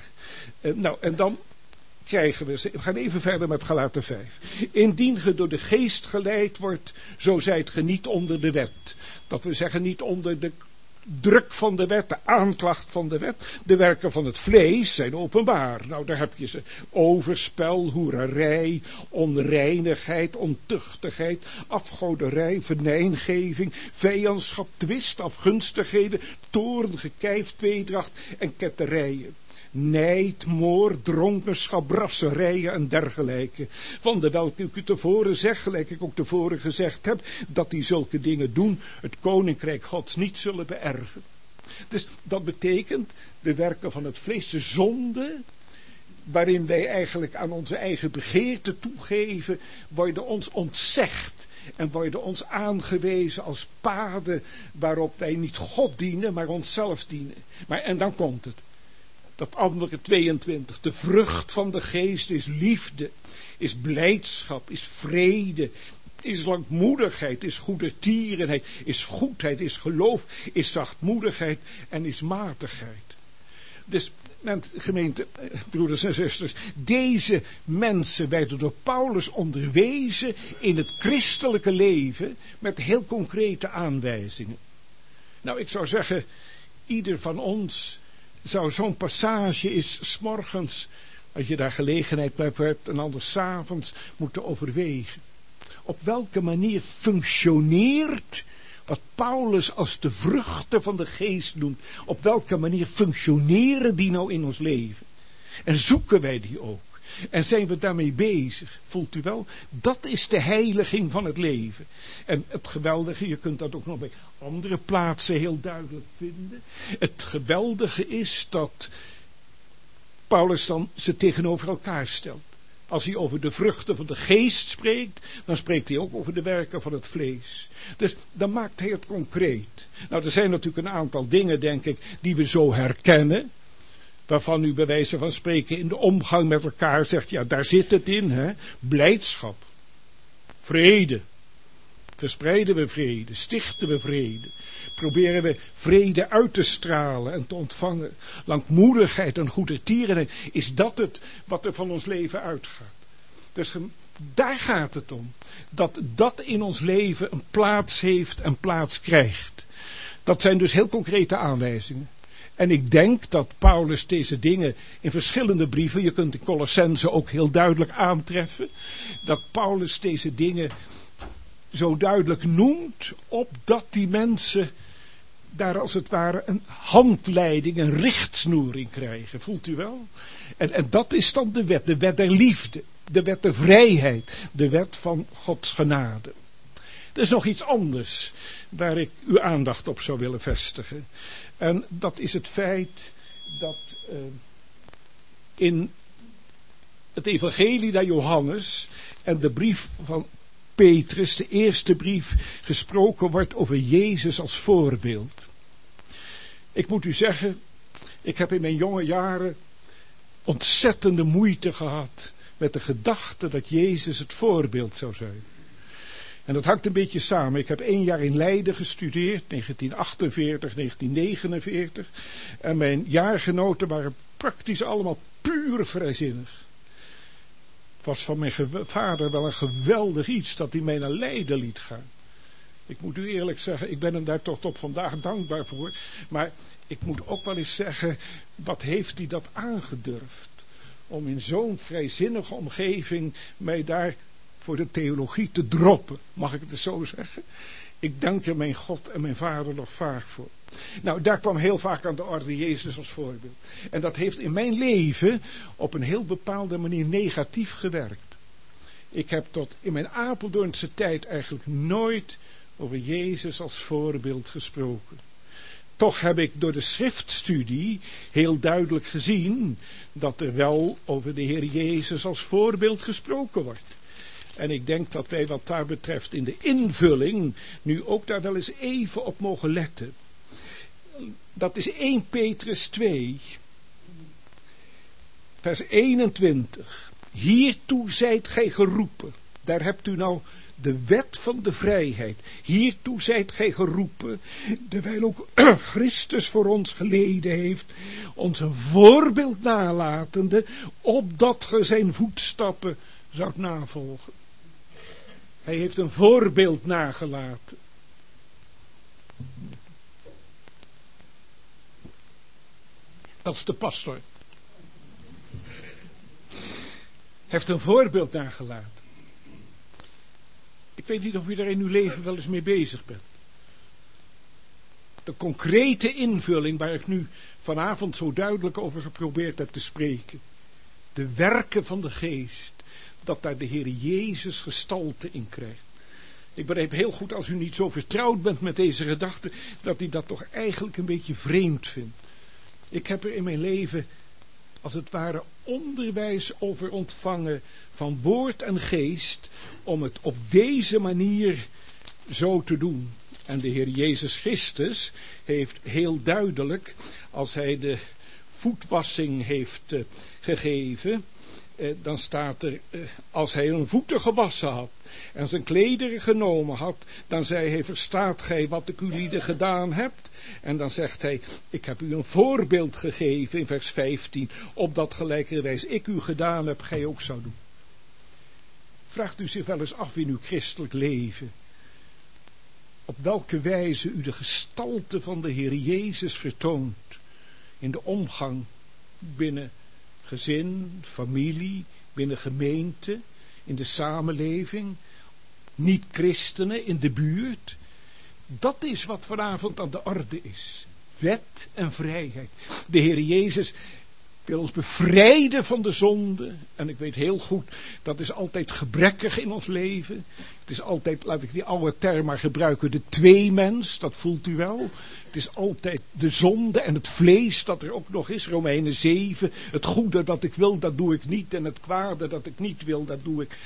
En dan krijgen we gaan even verder met Galaten 5. Indien ge door de geest geleid wordt, zo zijt ge niet onder de wet. Dat we zeggen niet onder de druk van de wet, de aanklacht van de wet. De werken van het vlees zijn openbaar. Nou, daar heb je ze. Overspel, hoererij, onreinigheid, ontuchtigheid, afgoderij, venijngeving, vijandschap, twist, afgunstigheden, toorn, gekijf, tweedracht en ketterijen. Nijd, moord, dronkenschap, brasserijen en dergelijke. Van de welke ik u tevoren zeg, gelijk ik ook tevoren gezegd heb, dat die zulke dingen doen, het koninkrijk Gods niet zullen beërven. Dus dat betekent de werken van het vlees, de zonde, waarin wij eigenlijk aan onze eigen begeerte toegeven, worden ons ontzegd. En worden ons aangewezen als paden waarop wij niet God dienen, maar onszelf dienen. En dan komt het. Dat andere 22. De vrucht van de geest is liefde, is blijdschap, is vrede, is langmoedigheid, is goedertierenheid, is goedheid, is geloof, is zachtmoedigheid en is matigheid. Dus, gemeente, broeders en zusters, deze mensen werden door Paulus onderwezen in het christelijke leven met heel concrete aanwijzingen. Nou, ik zou zeggen, ieder van ons zou zo'n passage is 's morgens, als je daar gelegenheid bij hebt, en anders 's avonds moeten overwegen. Op welke manier functioneert wat Paulus als de vruchten van de geest noemt? Op welke manier functioneren die nou in ons leven? En zoeken wij die ook? En zijn we daarmee bezig? Voelt u wel? Dat is de heiliging van het leven. En het geweldige, je kunt dat ook nog bij andere plaatsen heel duidelijk vinden. Het geweldige is dat Paulus dan ze tegenover elkaar stelt. Als hij over de vruchten van de geest spreekt, dan spreekt hij ook over de werken van het vlees. Dus dan maakt hij het concreet. Nou, er zijn natuurlijk een aantal dingen, denk ik, die we zo herkennen. Waarvan u bij wijze van spreken in de omgang met elkaar zegt, ja, daar zit het in, hè. Blijdschap, vrede. Verspreiden we vrede, stichten we vrede. Proberen we vrede uit te stralen en te ontvangen. Langmoedigheid en goedertierenheid, is dat het wat er van ons leven uitgaat. Dus daar gaat het om. Dat dat in ons leven een plaats heeft en plaats krijgt. Dat zijn dus heel concrete aanwijzingen. En ik denk dat Paulus deze dingen in verschillende brieven, je kunt de Colossenzen ook heel duidelijk aantreffen, dat Paulus deze dingen zo duidelijk noemt, opdat die mensen daar als het ware een handleiding, een richtsnoer in krijgen. Voelt u wel? En dat is dan de wet der liefde, de wet der vrijheid, de wet van Gods genade. Er is nog iets anders waar ik uw aandacht op zou willen vestigen. En dat is het feit dat in het evangelie naar Johannes en de brief van Petrus, de eerste brief, gesproken wordt over Jezus als voorbeeld. Ik moet u zeggen, ik heb in mijn jonge jaren ontzettende moeite gehad met de gedachte dat Jezus het voorbeeld zou zijn. En dat hangt een beetje samen. Ik heb 1 jaar in Leiden gestudeerd, 1948, 1949. En mijn jaargenoten waren praktisch allemaal puur vrijzinnig. Het was van mijn vader wel een geweldig iets dat hij mij naar Leiden liet gaan. Ik moet u eerlijk zeggen, ik ben hem daar tot op vandaag dankbaar voor. Maar ik moet ook wel eens zeggen, wat heeft hij dat aangedurfd? Om in zo'n vrijzinnige omgeving mij daar voor de theologie te droppen. Mag ik het zo zeggen? Ik dank er mijn God en mijn vader nog vaak voor. Nou, daar kwam heel vaak aan de orde Jezus als voorbeeld. En dat heeft in mijn leven op een heel bepaalde manier negatief gewerkt. Ik heb tot in mijn Apeldoornse tijd eigenlijk nooit over Jezus als voorbeeld gesproken. Toch heb ik door de schriftstudie heel duidelijk gezien dat er wel over de Heer Jezus als voorbeeld gesproken wordt. En ik denk dat wij wat daar betreft in de invulling nu ook daar wel eens even op mogen letten. Dat is 1 Petrus 2, vers 21. Hiertoe zijt gij geroepen. Daar hebt u nou de wet van de vrijheid. Hiertoe zijt gij geroepen, terwijl ook Christus voor ons geleden heeft, ons een voorbeeld nalatende, opdat ge zijn voetstappen zoudt navolgen. Hij heeft een voorbeeld nagelaten. Dat is de pastor. Heeft een voorbeeld nagelaten. Ik weet niet of u daar in uw leven wel eens mee bezig bent. De concrete invulling waar ik nu vanavond zo duidelijk over geprobeerd heb te spreken. De werken van de geest. Dat daar de Heer Jezus gestalte in krijgt. Ik begrijp heel goed als u niet zo vertrouwd bent met deze gedachte. Dat u dat toch eigenlijk een beetje vreemd vindt. Ik heb er in mijn leven als het ware onderwijs over ontvangen van woord en geest, om het op deze manier zo te doen. En de Heer Jezus Christus heeft heel duidelijk, als hij de voetwassing heeft gegeven, dan staat er, als hij hun voeten gewassen had en zijn klederen genomen had, dan zei hij, verstaat gij wat ik u lieden gedaan hebt? En dan zegt hij, ik heb u een voorbeeld gegeven in vers 15, opdat gelijkerwijs ik u gedaan heb, gij ook zou doen. Vraagt u zich wel eens af in uw christelijk leven, op welke wijze u de gestalte van de Heer Jezus vertoont, in de omgang binnen gezin, familie, binnen gemeente, in de samenleving, niet-christenen in de buurt. Dat is wat vanavond aan de orde is. Wet en vrijheid. De Heer Jezus wil ons bevrijden van de zonde. En ik weet heel goed, dat is altijd gebrekkig in ons leven. Het is altijd, laat ik die oude term maar gebruiken, de tweemens, dat voelt u wel. Het is altijd de zonde en het vlees dat er ook nog is. Romeinen 7, het goede dat ik wil, dat doe ik niet. En het kwade dat ik niet wil, dat doe ik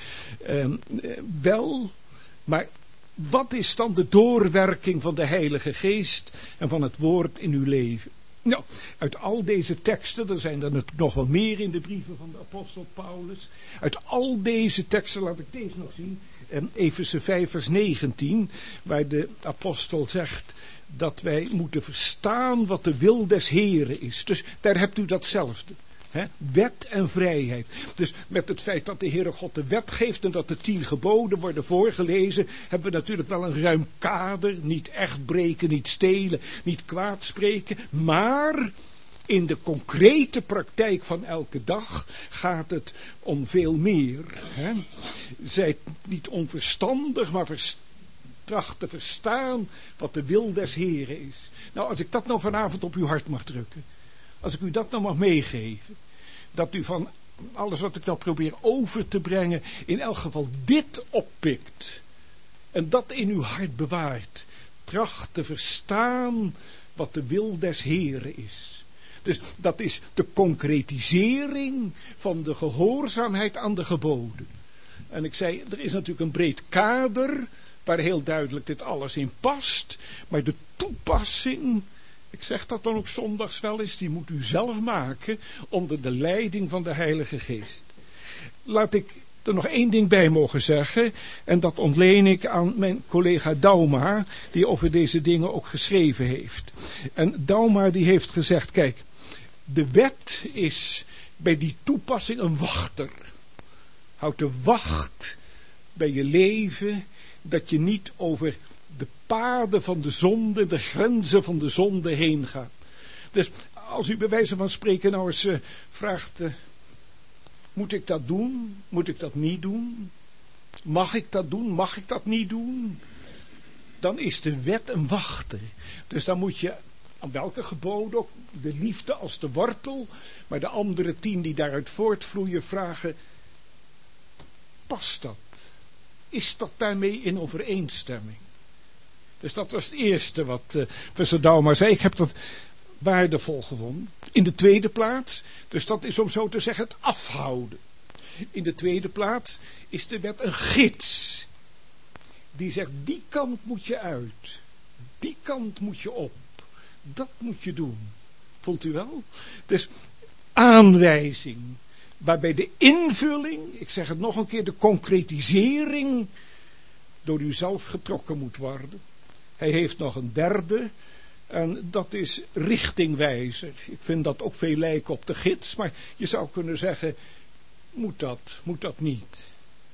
wel. Maar wat is dan de doorwerking van de Heilige Geest en van het woord in uw leven? Nou, uit al deze teksten, er zijn er natuurlijk nog wel meer in de brieven van de apostel Paulus. Uit al deze teksten, laat ik deze nog zien. Efeze 5 vers 19, waar de apostel zegt dat wij moeten verstaan wat de wil des Heren is. Dus daar hebt u datzelfde. Wet en vrijheid. Dus met het feit dat de Heere God de wet geeft en dat de 10 geboden worden voorgelezen, hebben we natuurlijk wel een ruim kader. Niet echt breken, niet stelen, niet kwaad spreken. Maar in de concrete praktijk van elke dag gaat het om veel meer. Zijt niet onverstandig, maar tracht te verstaan wat de wil des Heren is. Nou, als ik dat nou vanavond op uw hart mag drukken. Als ik u dat nou mag meegeven. Dat u van alles wat ik nou probeer over te brengen, in elk geval dit oppikt. En dat in uw hart bewaart. Tracht te verstaan wat de wil des Heren is. Dus dat is de concretisering van de gehoorzaamheid aan de geboden. En ik zei, er is natuurlijk een breed kader waar heel duidelijk dit alles in past. Maar de toepassing, ik zeg dat dan ook zondags wel eens, die moet u zelf maken onder de leiding van de Heilige Geest. Laat ik er nog één ding bij mogen zeggen, en dat ontleen ik aan mijn collega Dauma, die over deze dingen ook geschreven heeft. En Dauma die heeft gezegd, kijk, de wet is bij die toepassing een wachter. Houd de wacht bij je leven, dat je niet over de paden van de zonde, de grenzen van de zonde heen gaat. Dus als u bij wijze van spreken nou eens vraagt, moet ik dat doen? Moet ik dat niet doen? Mag ik dat doen? Mag ik dat niet doen? Dan is de wet een wachter. Dus dan moet je aan welke geboden ook, de liefde als de wortel, maar de andere 10 die daaruit voortvloeien vragen, past dat? Is dat daarmee in overeenstemming? Dus dat was het eerste wat professor Dauma zei. Ik heb dat waardevol gevonden. In de tweede plaats, dus dat is om zo te zeggen het afhouden. In de tweede plaats is de wet een gids. Die zegt, die kant moet je uit. Die kant moet je op. Dat moet je doen. Voelt u wel? Dus aanwijzing. waarbij de invulling, ik zeg het nog een keer, de concretisering door u zelf getrokken moet worden. Hij heeft nog een derde, en dat is richtingwijzer. Ik vind dat ook veel lijken op de gids, maar je zou kunnen zeggen, moet dat niet?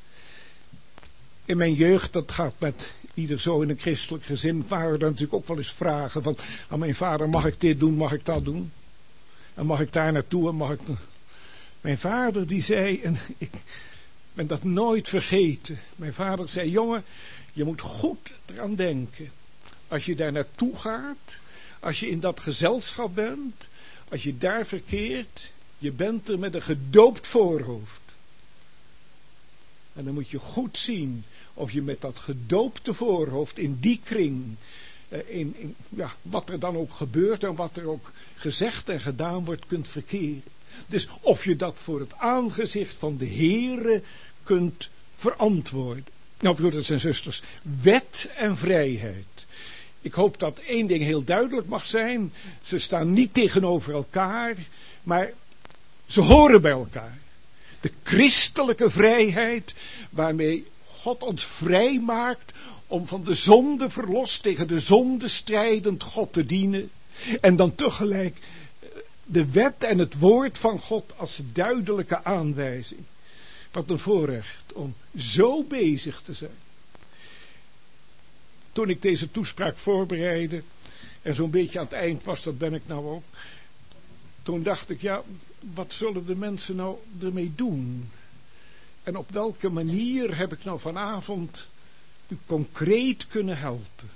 In mijn jeugd, dat gaat met ieder zo in een christelijk gezin, waren er natuurlijk ook wel eens vragen van, aan mijn vader, mag ik dit doen, mag ik dat doen? En mag ik daar naartoe en mag ik... Mijn vader die zei, en ik ben dat nooit vergeten. Mijn vader zei, jongen, je moet goed eraan denken. Als je daar naartoe gaat, als je in dat gezelschap bent, als je daar verkeert, je bent er met een gedoopt voorhoofd. En dan moet je goed zien of je met dat gedoopte voorhoofd in die kring, wat er dan ook gebeurt en wat er ook gezegd en gedaan wordt, kunt verkeren. Dus of je dat voor het aangezicht van de Heere kunt verantwoorden. Nou, broeders en zusters, wet en vrijheid. Ik hoop dat één ding heel duidelijk mag zijn. Ze staan niet tegenover elkaar, maar ze horen bij elkaar. De christelijke vrijheid waarmee God ons vrij maakt om van de zonde verlost, tegen de zonde strijdend God te dienen. En dan tegelijk de wet en het woord van God als duidelijke aanwijzing. Wat een voorrecht om zo bezig te zijn. Toen ik deze toespraak voorbereidde en zo'n beetje aan het eind was, dat ben ik nou ook. Toen dacht ik, ja, wat zullen de mensen nou ermee doen? En op welke manier heb ik nou vanavond u concreet kunnen helpen?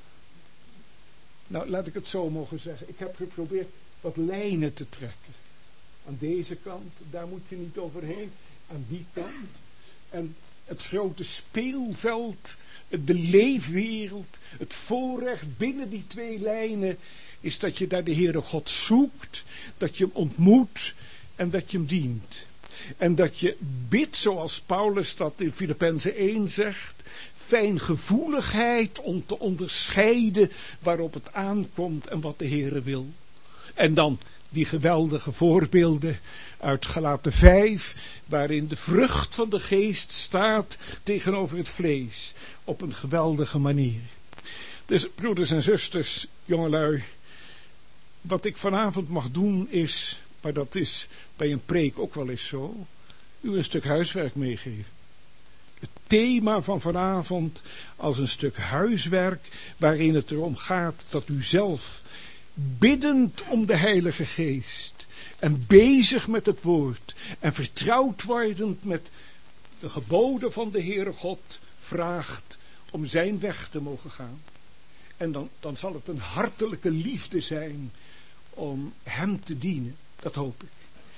Nou, laat ik het zo mogen zeggen. Ik heb geprobeerd wat lijnen te trekken. Aan deze kant, daar moet je niet overheen. Aan die kant. En het grote speelveld, de leefwereld, het voorrecht binnen die twee lijnen is dat je daar de Heere God zoekt, dat je hem ontmoet en dat je hem dient. En dat je bidt, zoals Paulus dat in Filippenzen 1 zegt, fijngevoeligheid om te onderscheiden waarop het aankomt en wat de Heere wil. En dan die geweldige voorbeelden uit Galaten 5, waarin de vrucht van de geest staat tegenover het vlees, op een geweldige manier. Dus broeders en zusters, jongelui, wat ik vanavond mag doen is, maar dat is bij een preek ook wel eens zo, u een stuk huiswerk meegeven. Het thema van vanavond als een stuk huiswerk, waarin het erom gaat dat u zelf, biddend om de Heilige Geest en bezig met het woord en vertrouwd wordend met de geboden van de Heere God, vraagt om zijn weg te mogen gaan. En dan zal het een hartelijke liefde zijn om hem te dienen. Dat hoop ik.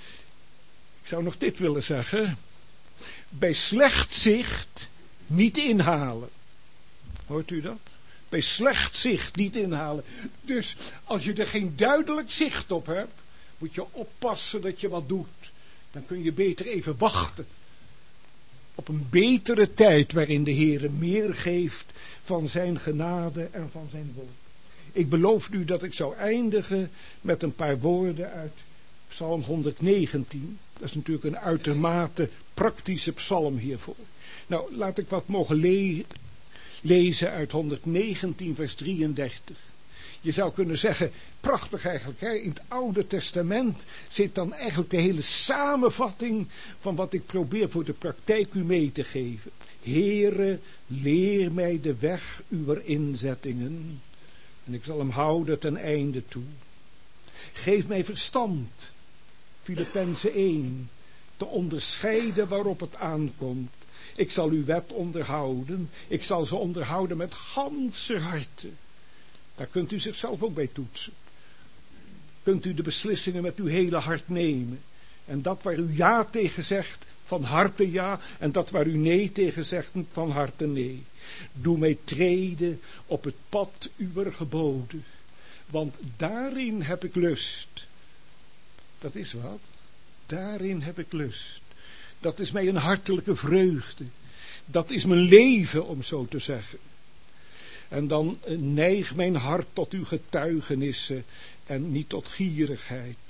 Ik zou nog dit willen zeggen. Bij slecht zicht niet inhalen. Hoort u dat? Bij slecht zicht niet inhalen. Dus als je er geen duidelijk zicht op hebt, moet je oppassen dat je wat doet. Dan kun je beter even wachten. Op een betere tijd waarin de Heere meer geeft van zijn genade en van zijn woord. Ik beloof u dat ik zou eindigen met een paar woorden uit Psalm 119. Dat is natuurlijk een uitermate praktische psalm hiervoor. Nou, laat ik wat mogen lezen uit 119 vers 33. Je zou kunnen zeggen, prachtig eigenlijk, hè? In het Oude Testament zit dan eigenlijk de hele samenvatting van wat ik probeer voor de praktijk u mee te geven. Heere, leer mij de weg uwer inzettingen en ik zal hem houden ten einde toe. Geef mij verstand, Filippenzen 1, te onderscheiden waarop het aankomt. Ik zal uw wet onderhouden. Ik zal ze onderhouden met ganser harte. Daar kunt u zichzelf ook bij toetsen. Kunt u de beslissingen met uw hele hart nemen. En dat waar u ja tegen zegt, van harte ja. En dat waar u nee tegen zegt, van harte nee. Doe mij treden op het pad uwer geboden. Want daarin heb ik lust. Dat is wat. Daarin heb ik lust. Dat is mij een hartelijke vreugde. Dat is mijn leven, om zo te zeggen. En dan neig mijn hart tot uw getuigenissen en niet tot gierigheid.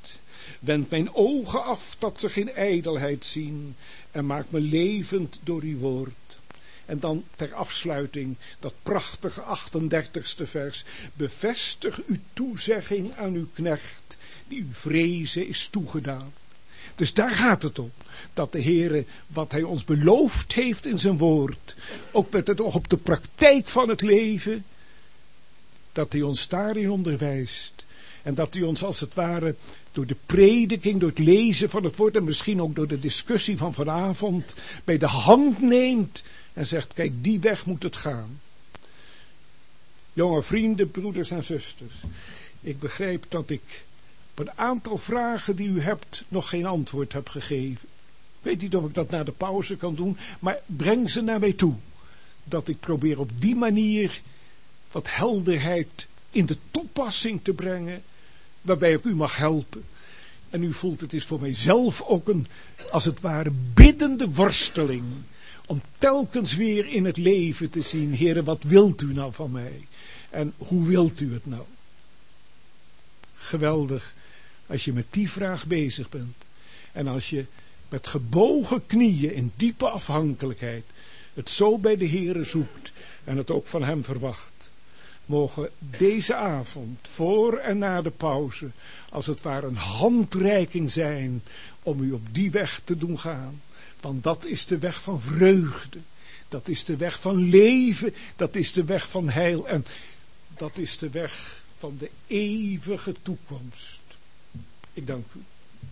Wend mijn ogen af dat ze geen ijdelheid zien en maak me levend door uw woord. En dan ter afsluiting dat prachtige 38ste vers. Bevestig uw toezegging aan uw knecht die uw vrezen is toegedaan. Dus daar gaat het om. Dat de Heere wat hij ons beloofd heeft in zijn woord. Ook met het oog op de praktijk van het leven. Dat hij ons daarin onderwijst. En dat hij ons als het ware door de prediking, door het lezen van het woord. En misschien ook door de discussie van vanavond. Bij de hand neemt. En zegt, kijk, die weg moet het gaan. Jonge vrienden, broeders en zusters. Ik begrijp dat ik op een aantal vragen die u hebt nog geen antwoord heb gegeven. Ik weet niet of ik dat na de pauze kan doen. Maar breng ze naar mij toe. Dat ik probeer op die manier wat helderheid in de toepassing te brengen. Waarbij ik u mag helpen. En u voelt het is voor mijzelf ook een, als het ware, biddende worsteling. Om telkens weer in het leven te zien. Heere, wat wilt u nou van mij? En hoe wilt u het nou? Geweldig. Als je met die vraag bezig bent. En als je met gebogen knieën in diepe afhankelijkheid. Het zo bij de Heere zoekt. En het ook van hem verwacht. Mogen deze avond, voor en na de pauze. Als het ware een handreiking zijn. Om u op die weg te doen gaan. Want dat is de weg van vreugde. Dat is de weg van leven. Dat is de weg van heil. En dat is de weg van de eeuwige toekomst. Ik dank u.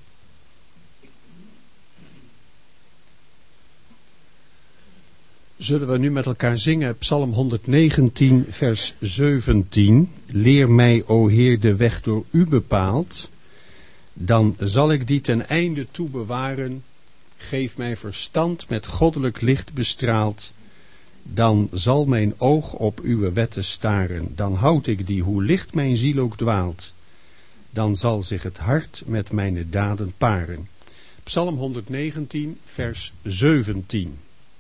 Zullen we nu met elkaar zingen Psalm 119 vers 17. Leer mij, o Heer, de weg door u bepaald. Dan zal ik die ten einde toe bewaren. Geef mij verstand met goddelijk licht bestraald. Dan zal mijn oog op uw wetten staren. Dan houd ik die, hoe licht mijn ziel ook dwaalt. Dan zal zich het hart met mijn daden paren. Psalm 119 vers 17.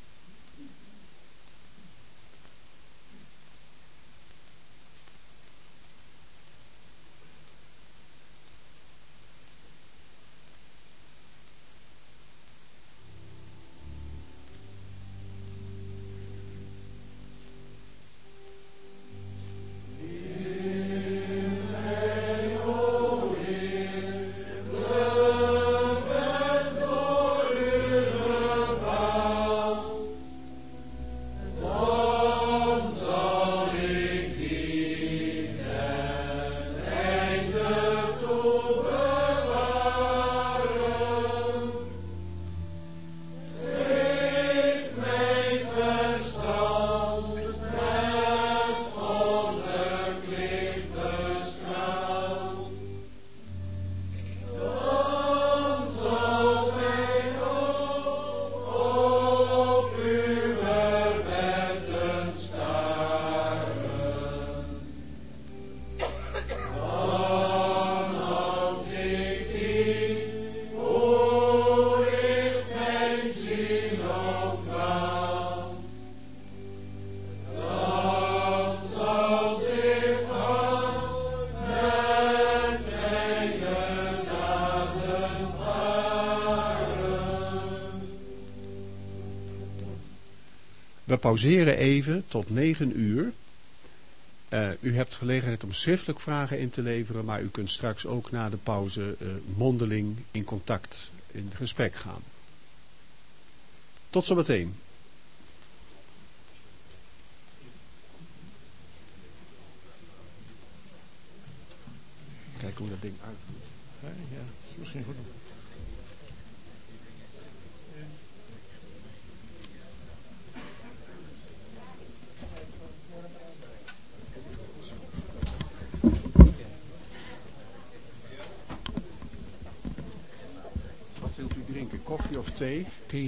We pauzeren even tot 9 uur. U hebt gelegenheid om schriftelijk vragen in te leveren, maar u kunt straks ook na de pauze mondeling in contact, in gesprek gaan. Tot zometeen. Kijk hoe dat ding uitkomt. Ja, is misschien goed. Wat wilt u drinken? Koffie of thee? Thee.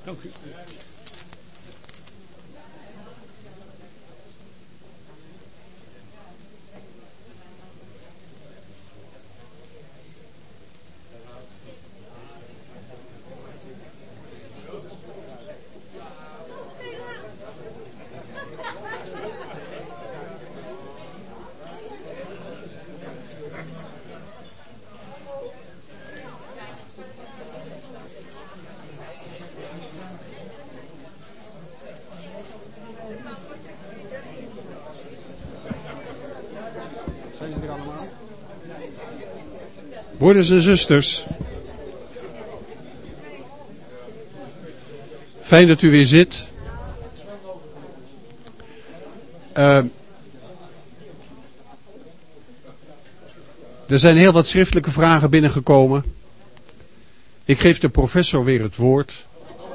Dank u. Broeders en zusters, fijn dat u weer zit. Er zijn heel wat schriftelijke vragen binnengekomen. Ik geef de professor weer het woord.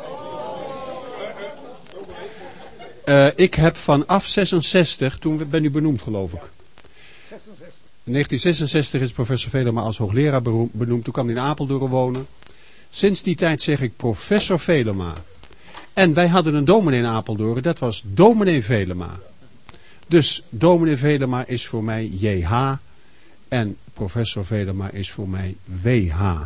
Ik heb vanaf 66, toen ben u benoemd geloof ik. In 1966 is professor Velema als hoogleraar benoemd. Toen kwam hij in Apeldoorn wonen. Sinds die tijd zeg ik professor Velema. En wij hadden een dominee in Apeldoorn. Dat was dominee Velema. Dus dominee Velema is voor mij JH. En professor Velema is voor mij WH.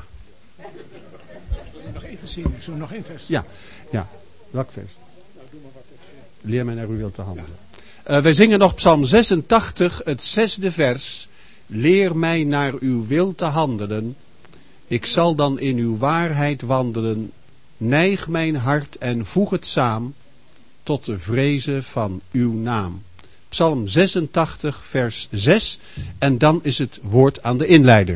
Nog even zien. Zullen we nog één vers? Ja. Welk vers? Leer mij naar uw wil te handelen. Wij zingen nog Psalm 86, het 6e vers. Leer mij naar uw wil te handelen. Ik zal dan in uw waarheid wandelen. Neig mijn hart en voeg het saam tot de vrezen van uw naam. Psalm 86, vers 6. En dan is het woord aan de inleider.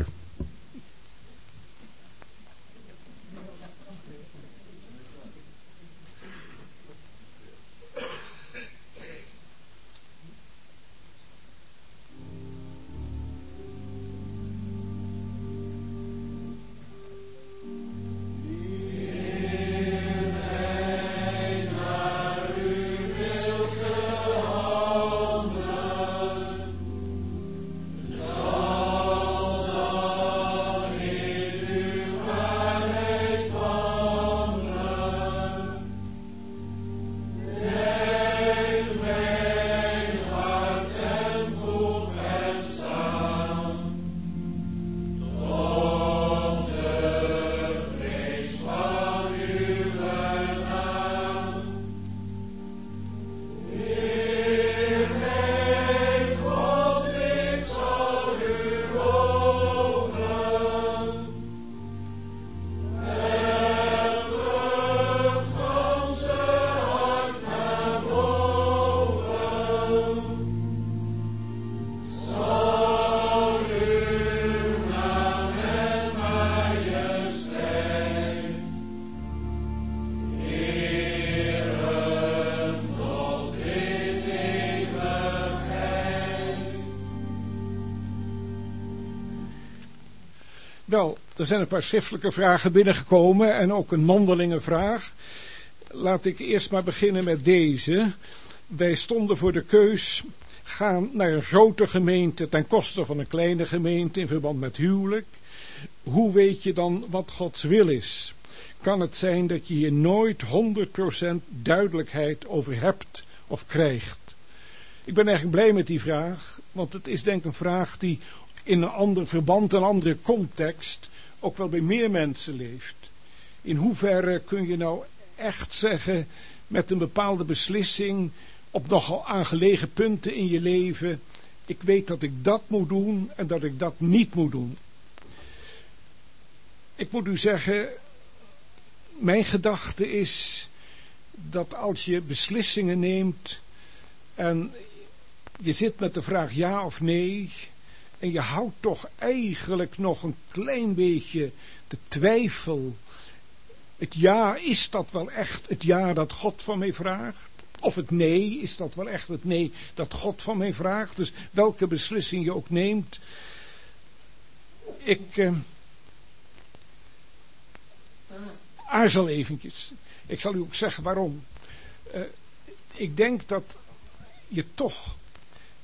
Wel, er zijn een paar schriftelijke vragen binnengekomen en ook een mondelinge vraag. Laat ik eerst maar beginnen met deze. Wij stonden voor de keus gaan naar een grote gemeente ten koste van een kleine gemeente in verband met huwelijk. Hoe weet je dan wat Gods wil is? Kan het zijn dat je hier nooit 100% duidelijkheid over hebt of krijgt? Ik ben eigenlijk blij met die vraag, want het is denk ik een vraag die in een ander verband, een andere context, ook wel bij meer mensen leeft. In hoeverre kun je nou echt zeggen, met een bepaalde beslissing, op nogal aangelegen punten in je leven, ik weet dat ik dat moet doen en dat ik dat niet moet doen. Ik moet u zeggen, mijn gedachte is dat als je beslissingen neemt en je zit met de vraag ja of nee, en je houdt toch eigenlijk nog een klein beetje de twijfel. Het ja, is dat wel echt het ja dat God van mij vraagt? Of het nee, is dat wel echt het nee dat God van mij vraagt? Dus welke beslissing je ook neemt. Ik aarzel eventjes. Ik zal u ook zeggen waarom. Ik denk dat je toch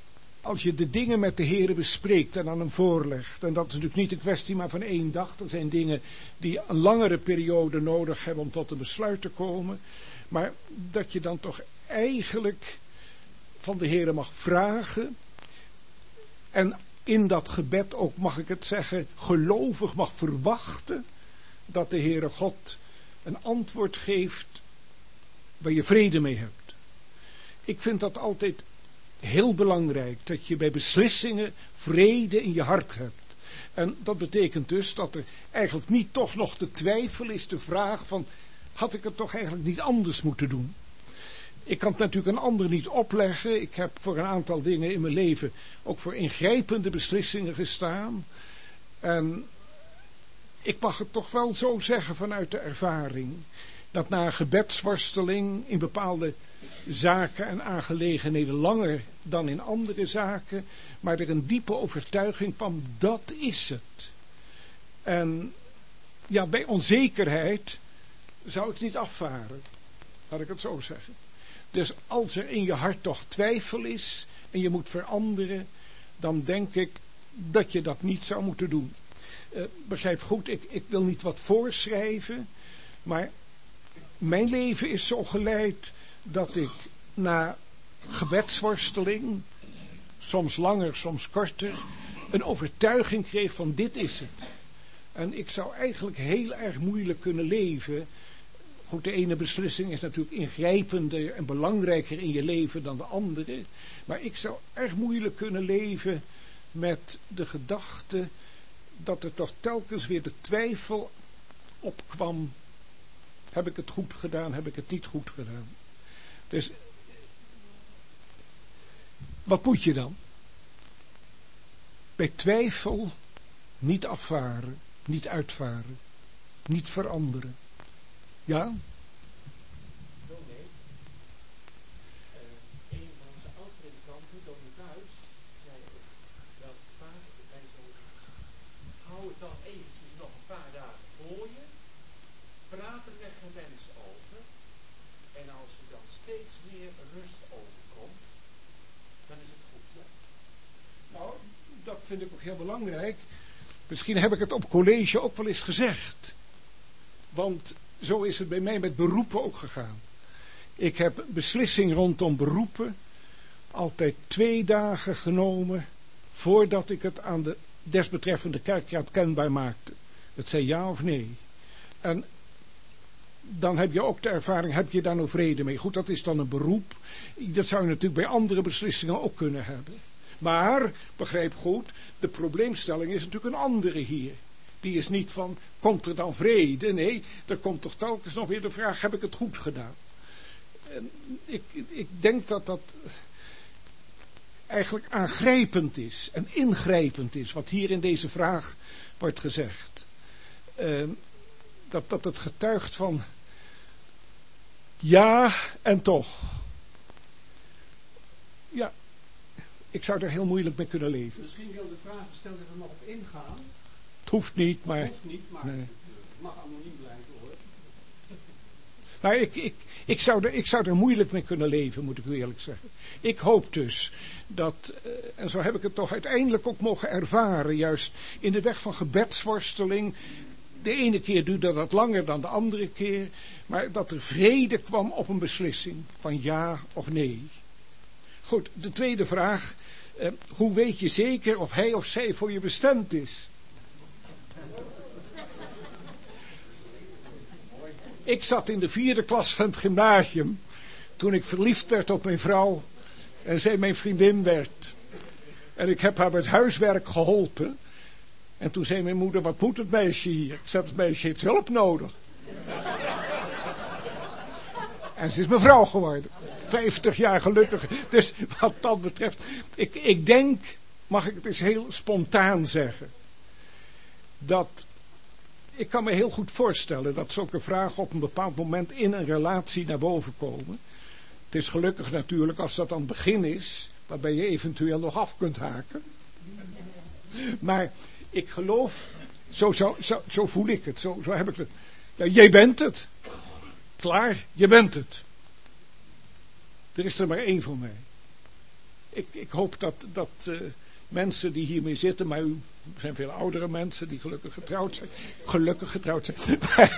als je de dingen met de Heere bespreekt en aan hem voorlegt, en dat is natuurlijk niet een kwestie maar van 1 dag, er zijn dingen die een langere periode nodig hebben om tot een besluit te komen, maar dat je dan toch eigenlijk van de Heere mag vragen en in dat gebed ook, mag ik het zeggen, gelovig mag verwachten dat de Heere God een antwoord geeft waar je vrede mee hebt. Ik vind dat altijd heel belangrijk, dat je bij beslissingen vrede in je hart hebt. En dat betekent dus dat er eigenlijk niet toch nog de twijfel is, de vraag van, had ik het toch eigenlijk niet anders moeten doen? Ik kan het natuurlijk een ander niet opleggen. Ik heb voor een aantal dingen in mijn leven ook voor ingrijpende beslissingen gestaan. En ik mag het toch wel zo zeggen vanuit de ervaring, dat na een gebedsworsteling in bepaalde zaken en aangelegenheden langer dan in andere zaken, maar er een diepe overtuiging van, dat is het. En ja, bij onzekerheid zou ik niet afvaren, laat ik het zo zeggen. Dus als er in je hart toch twijfel is en je moet veranderen, dan denk ik dat je dat niet zou moeten doen. Begrijp goed, ik wil niet wat voorschrijven, maar mijn leven is zo geleid dat ik na gebedsworsteling, soms langer, soms korter, een overtuiging kreeg van, dit is het. En ik zou eigenlijk heel erg moeilijk kunnen leven. Goed, de ene beslissing is natuurlijk ingrijpender en belangrijker in je leven dan de andere. Maar ik zou erg moeilijk kunnen leven met de gedachte dat er toch telkens weer de twijfel opkwam. Heb ik het goed gedaan, heb ik het niet goed gedaan? Dus, wat moet je dan? Bij twijfel niet afvaren, niet uitvaren, niet veranderen. Ja? Een van onze oud-predikanten, Dominee Buijs, zei ook wel vaak bij zo'n, hou het dan eventjes nog een paar dagen voor je, praat er met een mens over, en als er dan steeds meer rust overkomt, dan is het goed, ja? Nou, dat vind ik ook heel belangrijk. Misschien heb ik het op college ook wel eens gezegd. Want zo is het bij mij met beroepen ook gegaan. Ik heb beslissing rondom beroepen altijd 2 dagen genomen voordat ik het aan de desbetreffende kerkraad kenbaar maakte. Het zei ja of nee. En dan heb je ook de ervaring, heb je daar nou vrede mee? Goed, dat is dan een beroep. Dat zou je natuurlijk bij andere beslissingen ook kunnen hebben. Maar, begrijp goed, de probleemstelling is natuurlijk een andere hier. Die is niet van, komt er dan vrede? Nee, er komt toch telkens nog weer de vraag, heb ik het goed gedaan? En ik denk dat dat eigenlijk aangrijpend is en ingrijpend is, wat hier in deze vraag wordt gezegd. Dat het getuigt van, ja en toch. Ja, ik zou er heel moeilijk mee kunnen leven. Misschien wil de vraag gesteld er nog op ingaan. Het hoeft niet, maar... Het hoeft niet, maar nee. Het mag anoniem blijven hoor. Nou, ik zou er moeilijk mee kunnen leven, moet ik u eerlijk zeggen. Ik hoop dus dat, en zo heb ik het toch uiteindelijk ook mogen ervaren, juist in de weg van gebedsworsteling. De ene keer duurde dat langer dan de andere keer, maar dat er vrede kwam op een beslissing van ja of nee. Goed, de tweede vraag. Hoe weet je zeker of hij of zij voor je bestemd is? Ik zat in de 4e klas van het gymnasium toen ik verliefd werd op mijn vrouw en zij mijn vriendin werd. En ik heb haar met huiswerk geholpen. En toen zei mijn moeder, wat moet het meisje hier? Ik zei, het meisje heeft hulp nodig. En ze is mijn vrouw geworden. 50 jaar gelukkig. Dus wat dat betreft, ik denk, mag ik het eens heel spontaan zeggen, dat ik kan me heel goed voorstellen dat zulke vragen op een bepaald moment in een relatie naar boven komen. Het is gelukkig natuurlijk als dat aan het begin is, waarbij je eventueel nog af kunt haken. Maar ik geloof, zo voel ik het, zo heb ik het. Ja, jij bent het. Klaar, je bent het. Er is er maar 1 voor mij. ik hoop dat mensen die hiermee zitten, maar u zijn veel oudere mensen die gelukkig getrouwd zijn.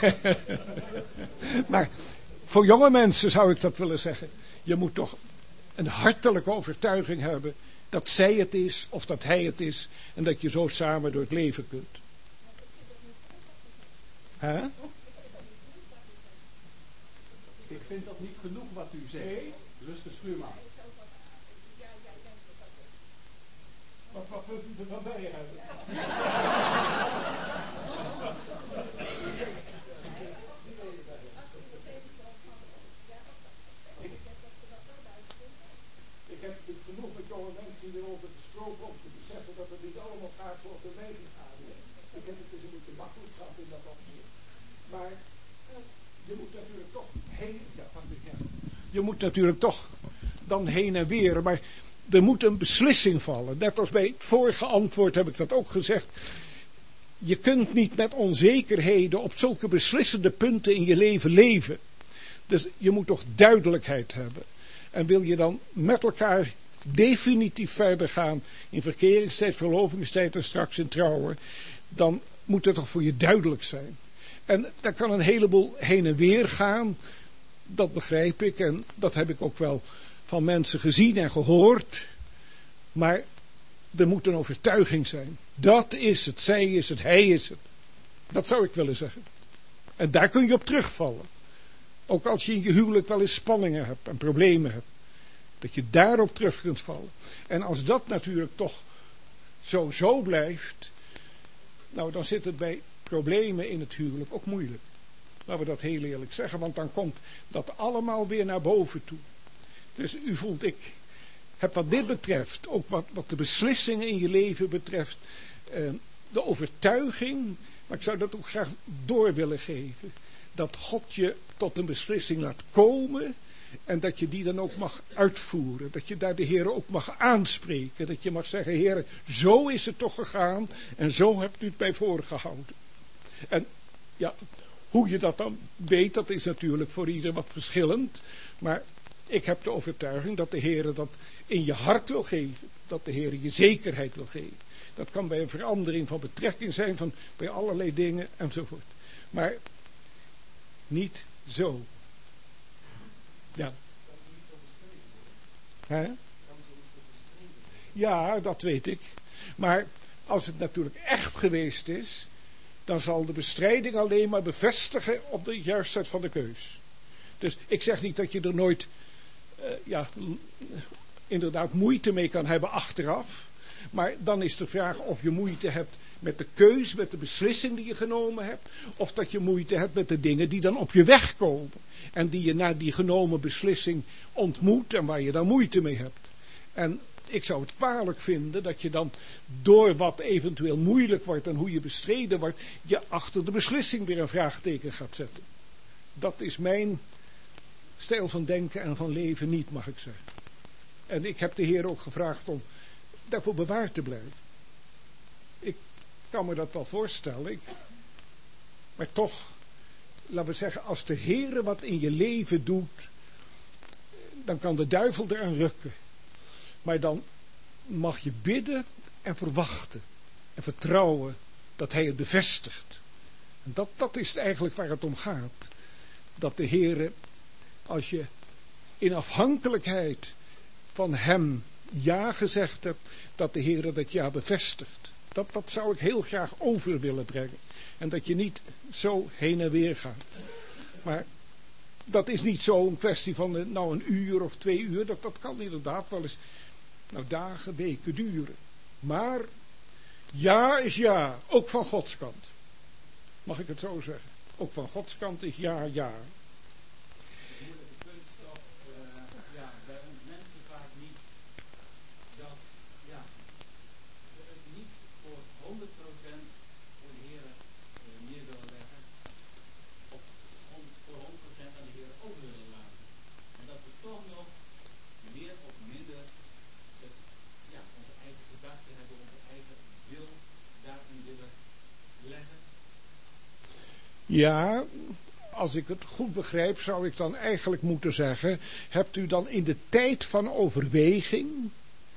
Maar voor jonge mensen zou ik dat willen zeggen. Je moet toch een hartelijke overtuiging hebben dat zij het is of dat hij het is. En dat je zo samen door het leven kunt. Huh? Ik vind dat niet genoeg wat u zegt. Nee? Zuster Schuurman. Wat wilt u er dan bij hebben? Ik heb natuurlijk genoeg met jonge mensen hierover gesproken om te beseffen dat het niet allemaal gaat zoals de mij gegaan is. Ik heb het dus een beetje makkelijk gehad in dat opzicht. Maar je moet natuurlijk toch heen. Je moet natuurlijk toch dan heen en weer. Maar er moet een beslissing vallen. Net als bij het vorige antwoord heb ik dat ook gezegd. Je kunt niet met onzekerheden op zulke beslissende punten in je leven leven. Dus je moet toch duidelijkheid hebben. En wil je dan met elkaar definitief verder gaan in verkeringstijd, verlovingstijd en straks in trouwen, dan moet het toch voor je duidelijk zijn. En daar kan een heleboel heen en weer gaan. Dat begrijp ik en dat heb ik ook wel van mensen gezien en gehoord. Maar er moet een overtuiging zijn. Dat is het, zij is het, hij is het. Dat zou ik willen zeggen. En daar kun je op terugvallen. Ook als je in je huwelijk wel eens spanningen hebt en problemen hebt. Dat je daarop terug kunt vallen. En als dat natuurlijk toch zo blijft. Nou, dan zit het bij problemen in het huwelijk ook moeilijk. Laten we dat heel eerlijk zeggen. Want dan komt dat allemaal weer naar boven toe. Dus u voelt, ik heb wat dit betreft, ook wat de beslissingen in je leven betreft, de overtuiging, maar ik zou dat ook graag door willen geven, dat God je tot een beslissing laat komen en dat je die dan ook mag uitvoeren. Dat je daar de Heer ook mag aanspreken. Dat je mag zeggen, Heer, zo is het toch gegaan en zo hebt u het bij voorgehouden. En ja, hoe je dat dan weet, dat is natuurlijk voor ieder wat verschillend, maar ik heb de overtuiging dat de Heer dat in je hart wil geven. Dat de Heer je zekerheid wil geven. Dat kan bij een verandering van betrekking zijn, bij allerlei dingen enzovoort. Maar niet zo. Ja. Hè? Ja, dat weet ik. Maar als het natuurlijk echt geweest is, dan zal de bestrijding alleen maar bevestigen op de juistheid van de keus. Dus ik zeg niet dat je er nooit inderdaad moeite mee kan hebben achteraf. Maar dan is de vraag of je moeite hebt met de keus, met de beslissing die je genomen hebt. Of dat je moeite hebt met de dingen die dan op je weg komen. En die je na die genomen beslissing ontmoet en waar je dan moeite mee hebt. En ik zou het kwalijk vinden dat je dan door wat eventueel moeilijk wordt en hoe je bestreden wordt, je achter de beslissing weer een vraagteken gaat zetten. Dat is mijn stijl van denken en van leven niet, mag ik zeggen. En ik heb de Heer ook gevraagd om daarvoor bewaard te blijven. Ik kan me dat wel voorstellen. Maar toch, laten we zeggen, als de Heer wat in je leven doet, dan kan de duivel eraan rukken. Maar dan mag je bidden en verwachten en vertrouwen dat hij het bevestigt. En dat is eigenlijk waar het om gaat. Dat de Heer, als je in afhankelijkheid van hem ja gezegd hebt, dat de Heer dat ja bevestigt. Dat zou ik heel graag over willen brengen. En dat je niet zo heen en weer gaat. Maar dat is niet zo een kwestie van een uur of 2 uur. Dat kan inderdaad wel eens dagen, weken duren. Maar ja is ja, ook van Gods kant. Mag ik het zo zeggen? Ook van Gods kant is ja, ja. Bij ons mensen vaak niet dat we het niet voor 100% voor de Heer neer willen leggen. Of voor 100% aan de Heer over willen laten. En dat we toch nog meer of minder onze eigen gedachten hebben, onze eigen wil daarin willen leggen. Ja, als ik het goed begrijp, zou ik dan eigenlijk moeten zeggen, hebt u dan in de tijd van overweging,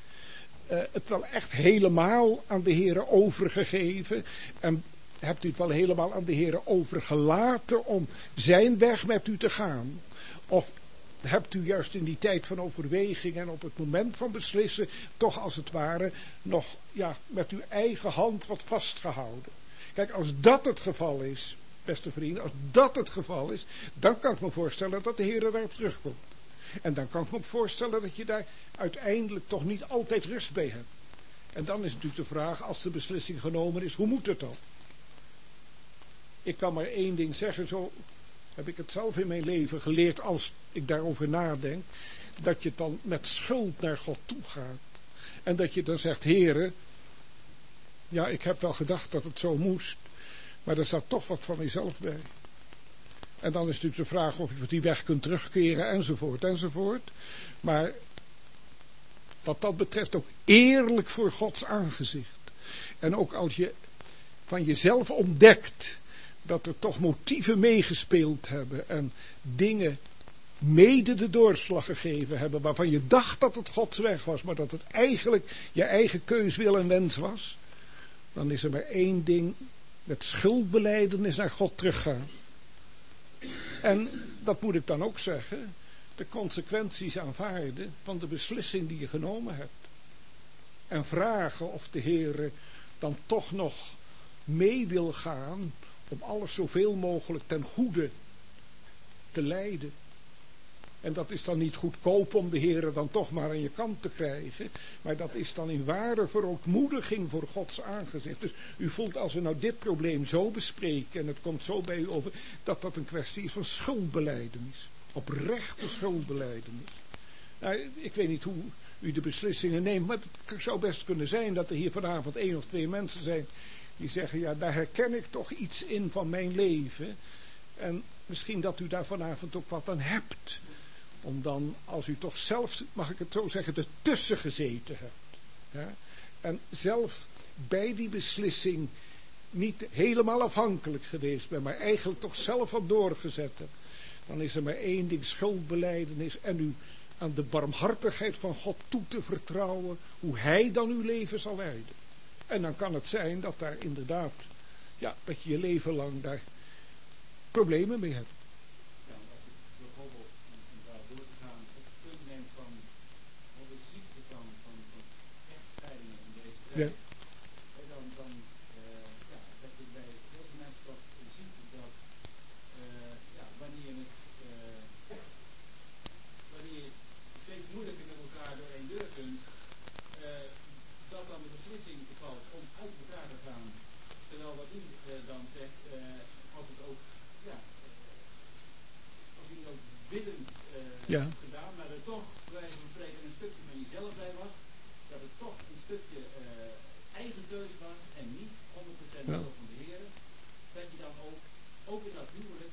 het wel echt helemaal aan de Heere overgegeven? En hebt u het wel helemaal aan de Heere overgelaten om zijn weg met u te gaan? Of hebt u juist in die tijd van overweging en op het moment van beslissen toch als het ware nog met uw eigen hand wat vastgehouden? Kijk, als dat het geval is, beste vrienden, als dat het geval is, dan kan ik me voorstellen dat de Heer daarop terugkomt. En dan kan ik me ook voorstellen dat je daar uiteindelijk toch niet altijd rust bij hebt. En dan is natuurlijk de vraag, als de beslissing genomen is, hoe moet het dan? Ik kan maar één ding zeggen, zo heb ik het zelf in mijn leven geleerd als ik daarover nadenk, dat je dan met schuld naar God toe gaat. En dat je dan zegt, Heere, ja, ik heb wel gedacht dat het zo moest, maar er staat toch wat van mezelf bij. En dan is natuurlijk de vraag of je op die weg kunt terugkeren, enzovoort, enzovoort. Maar wat dat betreft ook eerlijk voor Gods aangezicht. En ook als je van jezelf ontdekt dat er toch motieven meegespeeld hebben en dingen mede de doorslag gegeven hebben waarvan je dacht dat het Gods weg was, maar dat het eigenlijk je eigen keus, wil en wens was, dan is er maar één ding, met schuldbelijdenis naar God teruggaan. En dat moet ik dan ook zeggen, de consequenties aanvaarden van de beslissing die je genomen hebt. En vragen of de Heer dan toch nog mee wil gaan om alles zoveel mogelijk ten goede te leiden. En dat is dan niet goedkoop om de Heer dan toch maar aan je kant te krijgen. Maar dat is dan in ware verootmoediging voor Gods aangezicht. Dus u voelt als we nou dit probleem zo bespreken en het komt zo bij u over, dat dat een kwestie is van schuldbelijdenis. Oprechte schuldbelijdenis. Nou, ik weet niet hoe u de beslissingen neemt, maar het zou best kunnen zijn dat er hier vanavond 1 of 2 mensen zijn die zeggen, ja, daar herken ik toch iets in van mijn leven. En misschien dat u daar vanavond ook wat aan hebt. Om dan, als u toch zelf, mag ik het zo zeggen, ertussen gezeten hebt. Ja? En zelf bij die beslissing niet helemaal afhankelijk geweest bent, maar eigenlijk toch zelf wat doorgezet hebt. Dan is er maar één ding, schuldbelijdenis en u aan de barmhartigheid van God toe te vertrouwen, hoe Hij dan uw leven zal leiden. En dan kan het zijn dat daar inderdaad, ja, dat je je leven lang daar problemen mee hebt. Ja, als ik bijvoorbeeld, om daar door te gaan, het punt neemt van de ziekte van echtscheidingen in deze tijd. Ja. Dat je bij heel veel mensen toch ziet dat wanneer je steeds moeilijker met elkaar door één deur kunt, dat dan de beslissing valt om uit elkaar te gaan. Terwijl wat u dan zegt, als het ook, als u ook biddend gedaan, maar er toch, bij wijze van spreken, een stukje van jezelf bij was, dat het toch een stukje eigen keus was en niet 100% wil van de Heer, dat je dan ook in dat huwelijk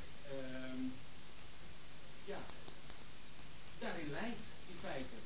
daarin leidt, in feite.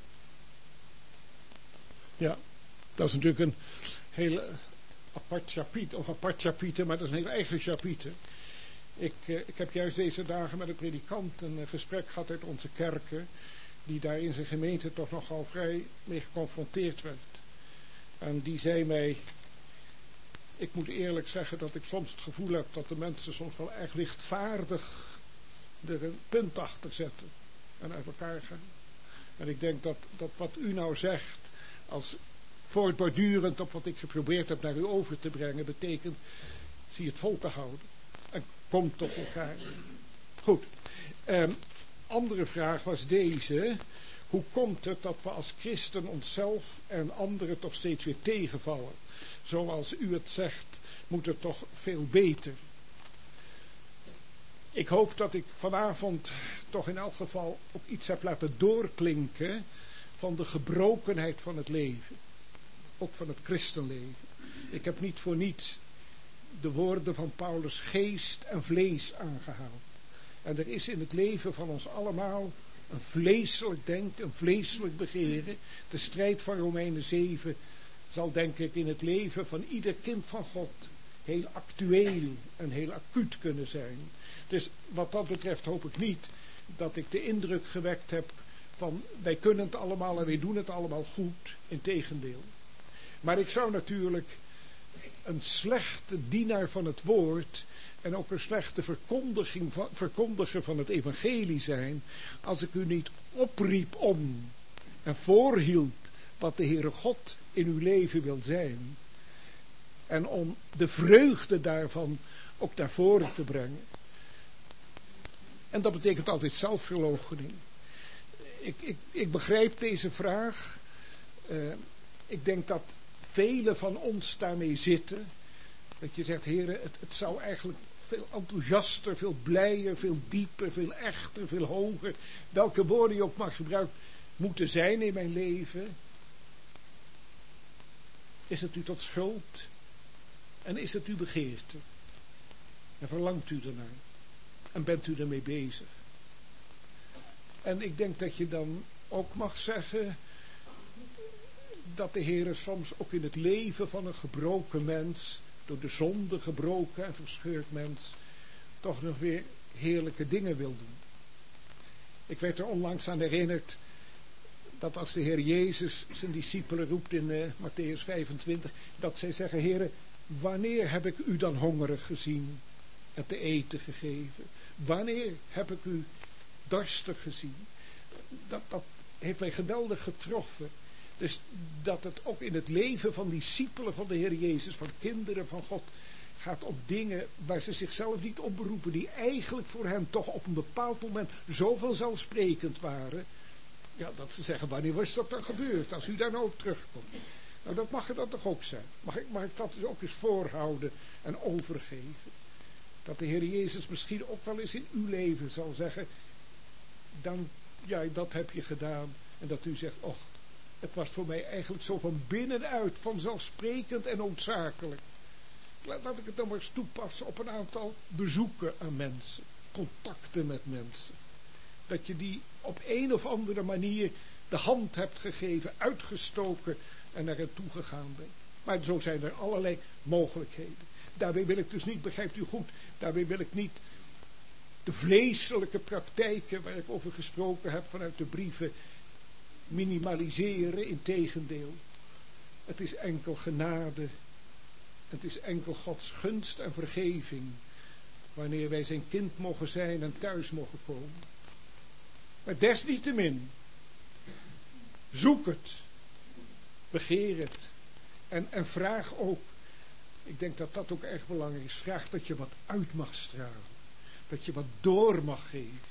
Ja, dat is natuurlijk een hele apart chapitre, maar dat is een heel eigen chapitre. Ik heb juist deze dagen met een predikant een gesprek gehad uit onze kerken, die daar in zijn gemeente toch nogal vrij mee geconfronteerd werd. En die zei mij, ik moet eerlijk zeggen dat ik soms het gevoel heb dat de mensen soms wel erg lichtvaardig er een punt achter zetten en uit elkaar gaan. En ik denk dat wat u nou zegt, als voortbordurend op wat ik geprobeerd heb naar u over te brengen, betekent, zie het vol te houden. En kom tot elkaar. Goed. Andere vraag was deze. Hoe komt het dat we als christen onszelf en anderen toch steeds weer tegenvallen? Zoals u het zegt, moet het toch veel beter. Ik hoop dat ik vanavond toch in elk geval ook iets heb laten doorklinken van de gebrokenheid van het leven. Ook van het christenleven. Ik heb niet voor niets de woorden van Paulus geest en vlees aangehaald. En er is in het leven van ons allemaal een vleeselijk denken, een vleeselijk begeren. De strijd van Romeinen 7 zal denk ik in het leven van ieder kind van God heel actueel en heel acuut kunnen zijn. Dus wat dat betreft hoop ik niet dat ik de indruk gewekt heb van wij kunnen het allemaal en wij doen het allemaal goed. Integendeel. Maar ik zou natuurlijk een slechte dienaar van het woord en ook een slechte verkondiger van het evangelie zijn, als ik u niet opriep om en voorhield wat de Heere God in uw leven wil zijn. En om de vreugde daarvan ook naar voren te brengen. En dat betekent altijd zelfverloochening. Ik begrijp deze vraag. Ik denk dat velen van ons daarmee zitten. Dat je zegt, Heere, het zou eigenlijk veel enthousiaster, veel blijer, veel dieper, veel echter, veel hoger, welke woorden je ook mag gebruiken, moeten zijn in mijn leven. Is het u tot schuld? En is het uw begeerte? En verlangt u ernaar? En bent u ermee bezig? En ik denk dat je dan ook mag zeggen dat de Heere soms ook in het leven van een gebroken mens, door de zonde gebroken en verscheurd mens, toch nog weer heerlijke dingen wil doen. Ik werd er onlangs aan herinnerd dat als de Heer Jezus zijn discipelen roept in Matthäus 25, dat zij zeggen, Heere, wanneer heb ik u dan hongerig gezien en te eten gegeven? Wanneer heb ik u dorstig gezien? Dat heeft mij geweldig getroffen. Dus dat het ook in het leven van discipelen van de Heer Jezus, van kinderen van God, gaat om dingen waar ze zichzelf niet op beroepen, die eigenlijk voor hen toch op een bepaald moment zo vanzelfsprekend waren. Ja, dat ze zeggen, wanneer was dat dan gebeurd, als u daar nou op terugkomt? Nou, dat mag er dan toch ook zijn. Mag ik dat dus ook eens voorhouden en overgeven? Dat de Heer Jezus misschien ook wel eens in uw leven zal zeggen, dan, ja, dat heb je gedaan. En dat u zegt, och, het was voor mij eigenlijk zo van binnenuit, vanzelfsprekend en noodzakelijk. Laat ik het dan maar eens toepassen op een aantal bezoeken aan mensen, contacten met mensen. Dat je die op een of andere manier de hand hebt gegeven, uitgestoken en naar hen toegegaan bent. Maar zo zijn er allerlei mogelijkheden. Daarbij wil ik dus niet, begrijpt u goed, daarbij wil ik niet de vleeselijke praktijken waar ik over gesproken heb vanuit de brieven minimaliseren, integendeel. Het is enkel genade, het is enkel Gods gunst en vergeving, wanneer wij zijn kind mogen zijn en thuis mogen komen. Maar desniettemin, zoek het, begeer het en vraag ook, ik denk dat dat ook erg belangrijk is, vraag dat je wat uit mag stralen, dat je wat door mag geven,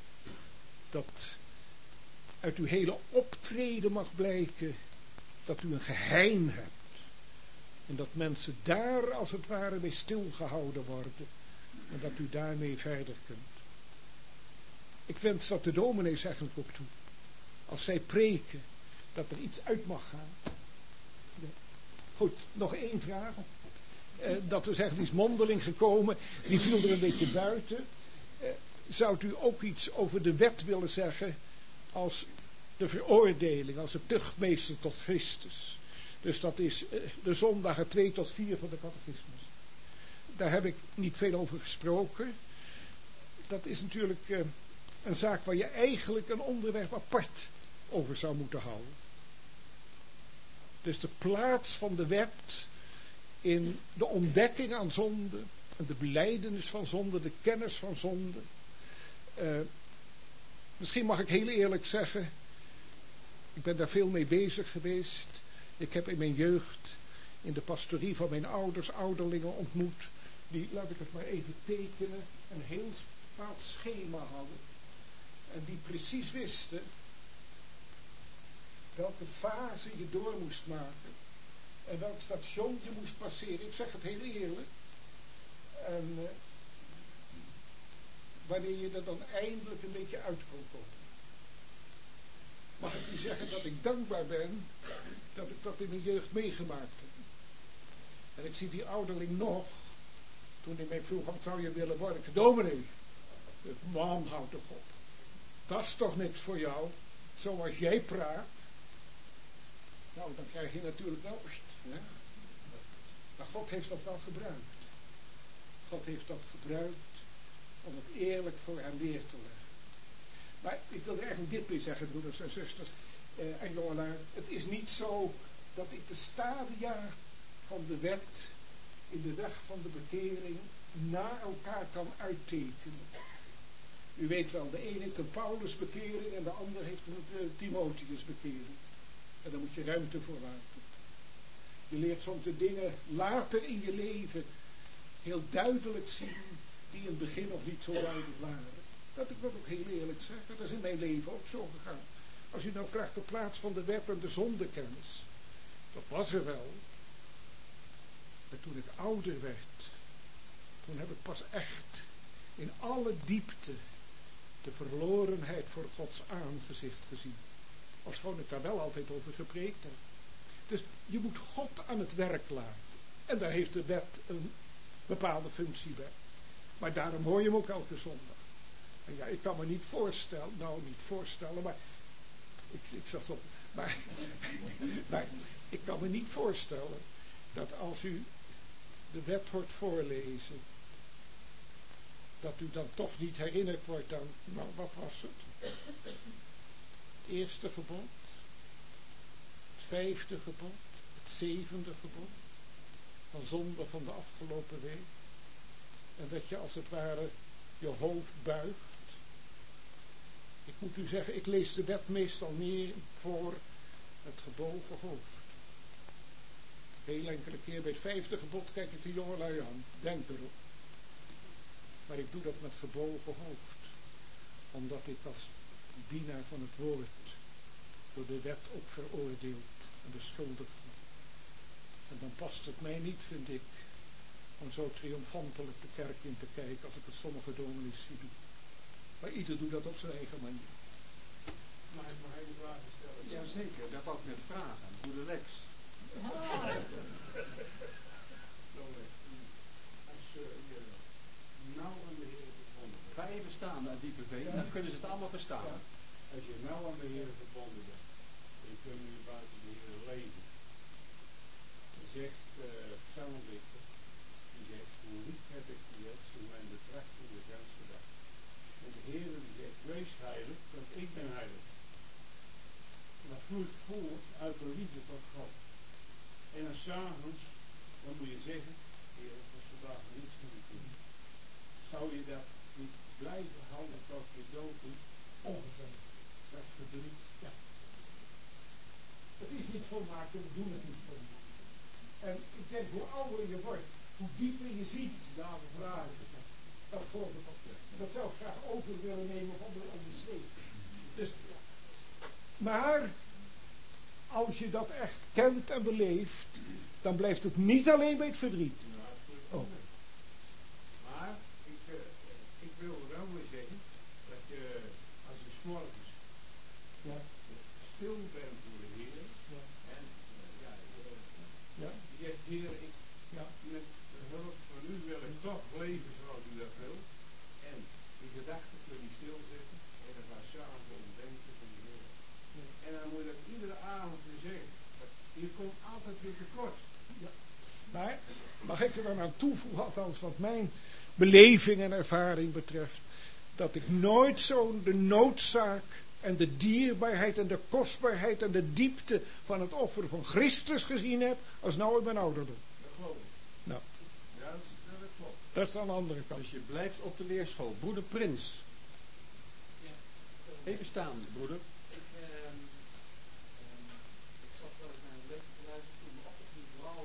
dat uit uw hele optreden mag blijken dat u een geheim hebt. En dat mensen daar als het ware mee stilgehouden worden. En dat u daarmee verder kunt. Ik wens dat de dominees eigenlijk ook toe. Als zij preken, dat er iets uit mag gaan. Goed, nog één vraag. Dat we zeggen, die is mondeling gekomen. Die viel er een beetje buiten. Zou u ook iets over de wet willen zeggen als de veroordeling, als de tuchtmeester tot Christus? Dus dat is de zondagen 2 tot 4 van de catechismus. Daar heb ik niet veel over gesproken. Dat is natuurlijk een zaak waar je eigenlijk een onderwerp apart over zou moeten houden. Dus de plaats van de wet in de ontdekking aan zonde, de belijdenis van zonde, de kennis van zonde. Misschien mag ik heel eerlijk zeggen, ik ben daar veel mee bezig geweest. Ik heb in mijn jeugd in de pastorie van mijn ouders ouderlingen ontmoet, die, laat ik het maar even tekenen, een heel bepaald schema hadden. En die precies wisten welke fase je door moest maken. En welk station je moest passeren. Ik zeg het heel eerlijk. En wanneer je er dan eindelijk een beetje uit kon komen. Mag ik u zeggen dat ik dankbaar ben dat ik dat in mijn jeugd meegemaakt heb. En ik zie die ouderling nog, toen hij mij vroeg, wat zou je willen worden? Ik dominee. Man, houd toch op. Dat is toch niks voor jou. Zoals jij praat. Nou, dan krijg je natuurlijk wel. Ja. Maar God heeft dat wel gebruikt. God heeft dat gebruikt om het eerlijk voor hem neer te leggen. Maar ik wil er eigenlijk dit mee zeggen, broeders en zusters en jongelui. Het is niet zo dat ik de stadia van de wet in de weg van de bekering na elkaar kan uittekenen. U weet wel, de een heeft een Paulusbekering en de ander heeft een Timotheusbekering. En daar moet je ruimte voor laten. Je leert soms de dingen later in je leven heel duidelijk zien die in het begin nog niet zo duidelijk waren. Dat ik dat ook heel eerlijk zeg. Dat is in mijn leven ook zo gegaan. Als u nou vraagt de plaats van de wet en de zondekennis. Dat was er wel. Maar toen ik ouder werd, toen heb ik pas echt in alle diepte de verlorenheid voor Gods aangezicht gezien. Ofschoon ik daar wel altijd over gepreekt heb. Dus je moet God aan het werk laten. En daar heeft de wet een bepaalde functie bij. Maar daarom hoor je hem ook elke zondag. En ja, ik kan me niet voorstellen, maar ik zat op. Maar ik kan me niet voorstellen dat als u de wet hoort voorlezen, dat u dan toch niet herinnerd wordt aan, nou, wat was het? Het eerste gebod, het 5e gebod, het 7e gebod, van zonde van de afgelopen week. En dat je als het ware je hoofd buigt. Ik moet u zeggen, ik lees de wet meestal meer voor het gebogen hoofd. Heel enkele keer bij het 5e gebod kijk ik de jongelui aan. Denk erop. Maar ik doe dat met gebogen hoofd. Omdat ik als dienaar van het woord door de wet ook veroordeeld en beschuldigd word. En dan past het mij niet, vind ik, om zo triomfantelijk de kerk in te kijken als ik het sommige dominees zie doen. Maar ieder doet dat op zijn eigen manier. Maar ik mag even vragen stellen. Jazeker, dat wou ik net vragen. Goede Lex. Als je nou aan de Heer verbonden bent. Ga even staan, Diepe V, dan kunnen ze het allemaal verstaan. Ja. Als je nou aan de Heer verbonden bent. En je kunt nu buiten de Heer leven. Dan zegt psalmdichter. Die zegt, hoe lief heb ik die wet, zo mijn betrachting de ganse dag. En de Heer die zegt, wees heilig, want ik ben heilig. En dat vloeit voort uit de liefde tot God. En dan 's avonds, dan moet je zeggen, Heer, ik was vandaag niets kunnen doen. Zou je dat niet blijven houden tot je dood is? Ongeveer. Dat is verdriet. Ja. Het is niet volmaakt en we doen het niet volmaakt. En ik denk, hoe ouder je wordt, hoe dieper je ziet. Ja, we vragen het. Dat geloof ik ook. Dat zou ik graag over willen nemen van de onderstreep. Dus, maar, als je dat echt kent en beleeft, dan blijft het niet alleen bij het verdriet. Ja, absoluut. Oh. Maar, ik wil wel weer zeggen, dat je, als je 's morgens Ja. stil bent voor de Heer, Ja. en Ja. je zegt, Heer, Ja. met de hulp van u wil ik toch leven zoals u dat wil. En die gedachten kun je stilzetten en dan ga je s'avonds om denken van de Heer. Ja. En dan moet je dat iedere avond weer zeggen. Je komt altijd weer tekort. Maar, mag ik er dan aan toevoegen, althans wat mijn beleving en ervaring betreft, dat ik nooit zo de noodzaak en de dierbaarheid en de kostbaarheid en de diepte van het offer van Christus gezien heb, als nou in mijn ouderdom. Dat geloof ik. Nou. Ja, dat klopt. Dat is aan de andere kant. Dus je blijft op de leerschool. Broeder Prins. Even staan, broeder. Ik zat wel eens naar een lezing te luisteren toen me opviel vooral.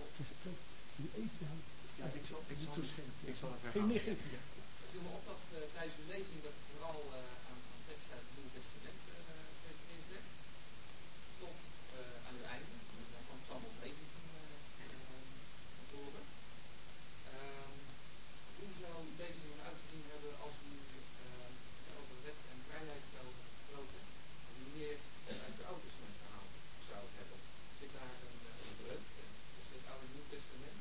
Ja, ik zal het Geen herhalen. nichtje. Het viel me op dat tijdens uw lezing dat vooral aan teksten uit het Nieuwe Testament gerefereerd werd. Tot aan het einde. Dan kwam Psalm 19 naar voren. Hoe zou u deze nog uitgezien hebben als u over wet en vrijheid zou gesproken? Als u meer uit het Oude Testament gehaald zou hebben? Zit daar een breuk tussen het Oude en het Nieuwe Testament?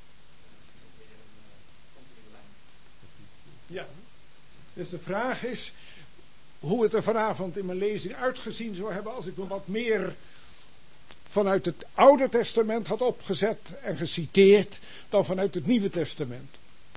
Komt er in de lijn? Ja. Dus de vraag is hoe het er vanavond in mijn lezing uitgezien zou hebben als ik me wat meer vanuit het Oude Testament had opgezet en geciteerd dan vanuit het Nieuwe Testament.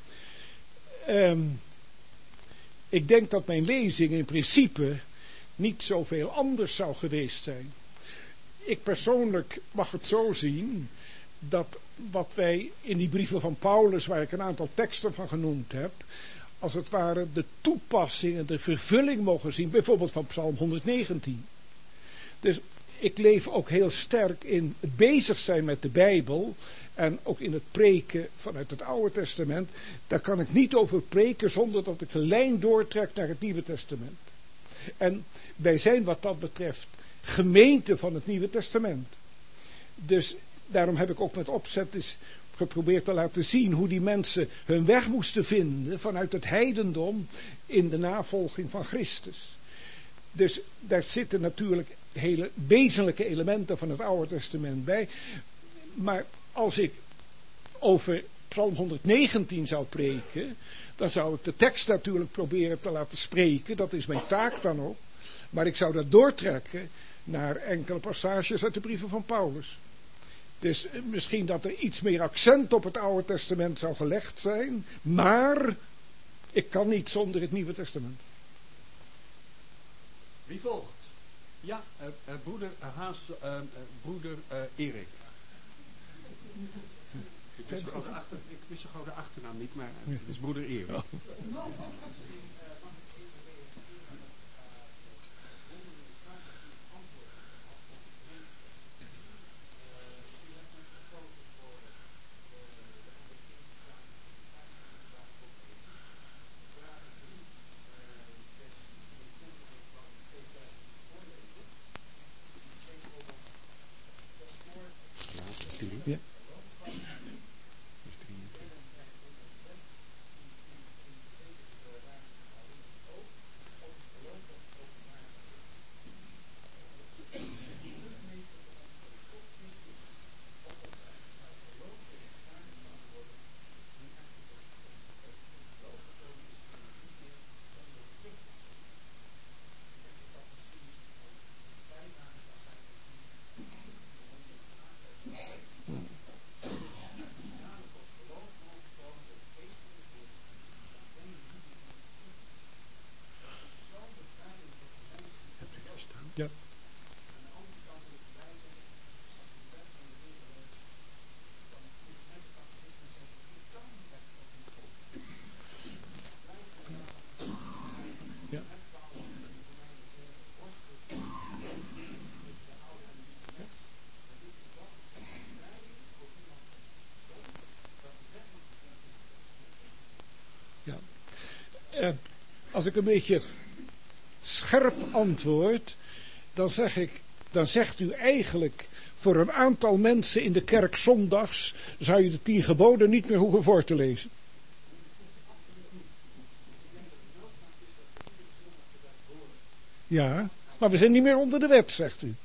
Ik denk dat mijn lezing in principe niet zoveel anders zou geweest zijn. ik persoonlijk mag het zo zien dat wat wij in die brieven van Paulus, waar ik een aantal teksten van genoemd heb, als het ware de toepassing en de vervulling mogen zien, bijvoorbeeld van Psalm 119. Dus ik leef ook heel sterk in het bezig zijn met de Bijbel en ook in het preken vanuit het Oude Testament. Daar kan ik niet over preken zonder dat ik de lijn doortrek naar het Nieuwe Testament. En wij zijn wat dat betreft gemeente van het Nieuwe Testament. Dus daarom heb ik ook met opzet eens geprobeerd te laten zien hoe die mensen hun weg moesten vinden vanuit het heidendom in de navolging van Christus. Dus daar zitten natuurlijk hele wezenlijke elementen van het Oude Testament bij. Maar als ik over Psalm 119 zou preken, dan zou ik de tekst natuurlijk proberen te laten spreken. Dat is mijn taak dan ook. Maar ik zou dat doortrekken naar enkele passages uit de brieven van Paulus. Dus misschien dat er iets meer accent op het Oude Testament zou gelegd zijn. Maar ik kan niet zonder het Nieuwe Testament. Wie volgt? Ja, broeder Haas, broeder Erik. Ik wist zo gauw de achternaam niet, maar het is broeder Erik. Ja. Ja. Ja. Ja. Ja. Als ik een beetje scherp antwoord, dan zegt u eigenlijk voor een aantal mensen in de kerk zondags zou je de 10 geboden niet meer hoeven voor te lezen. Ja, maar we zijn niet meer onder de wet, zegt u.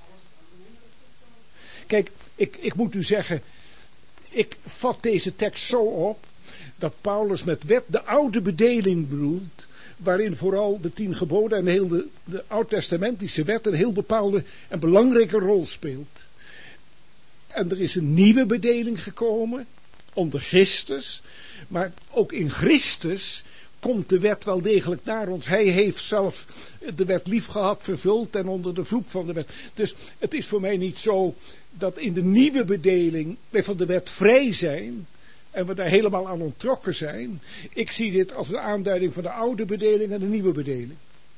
Kijk, ik moet u zeggen, ik vat deze tekst zo op dat Paulus met wet de oude bedeling bedoelt, waarin vooral de 10 geboden en heel de oud-testamentische wet een heel bepaalde en belangrijke rol speelt. En er is een nieuwe bedeling gekomen onder Christus, maar ook in Christus komt de wet wel degelijk naar ons. Hij heeft zelf de wet lief gehad, vervuld en onder de vloek van de wet. Dus het is voor mij niet zo dat in de nieuwe bedeling wij van de wet vrij zijn en we daar helemaal aan onttrokken zijn. Ik zie dit als een aanduiding van de oude bedeling en de nieuwe bedeling.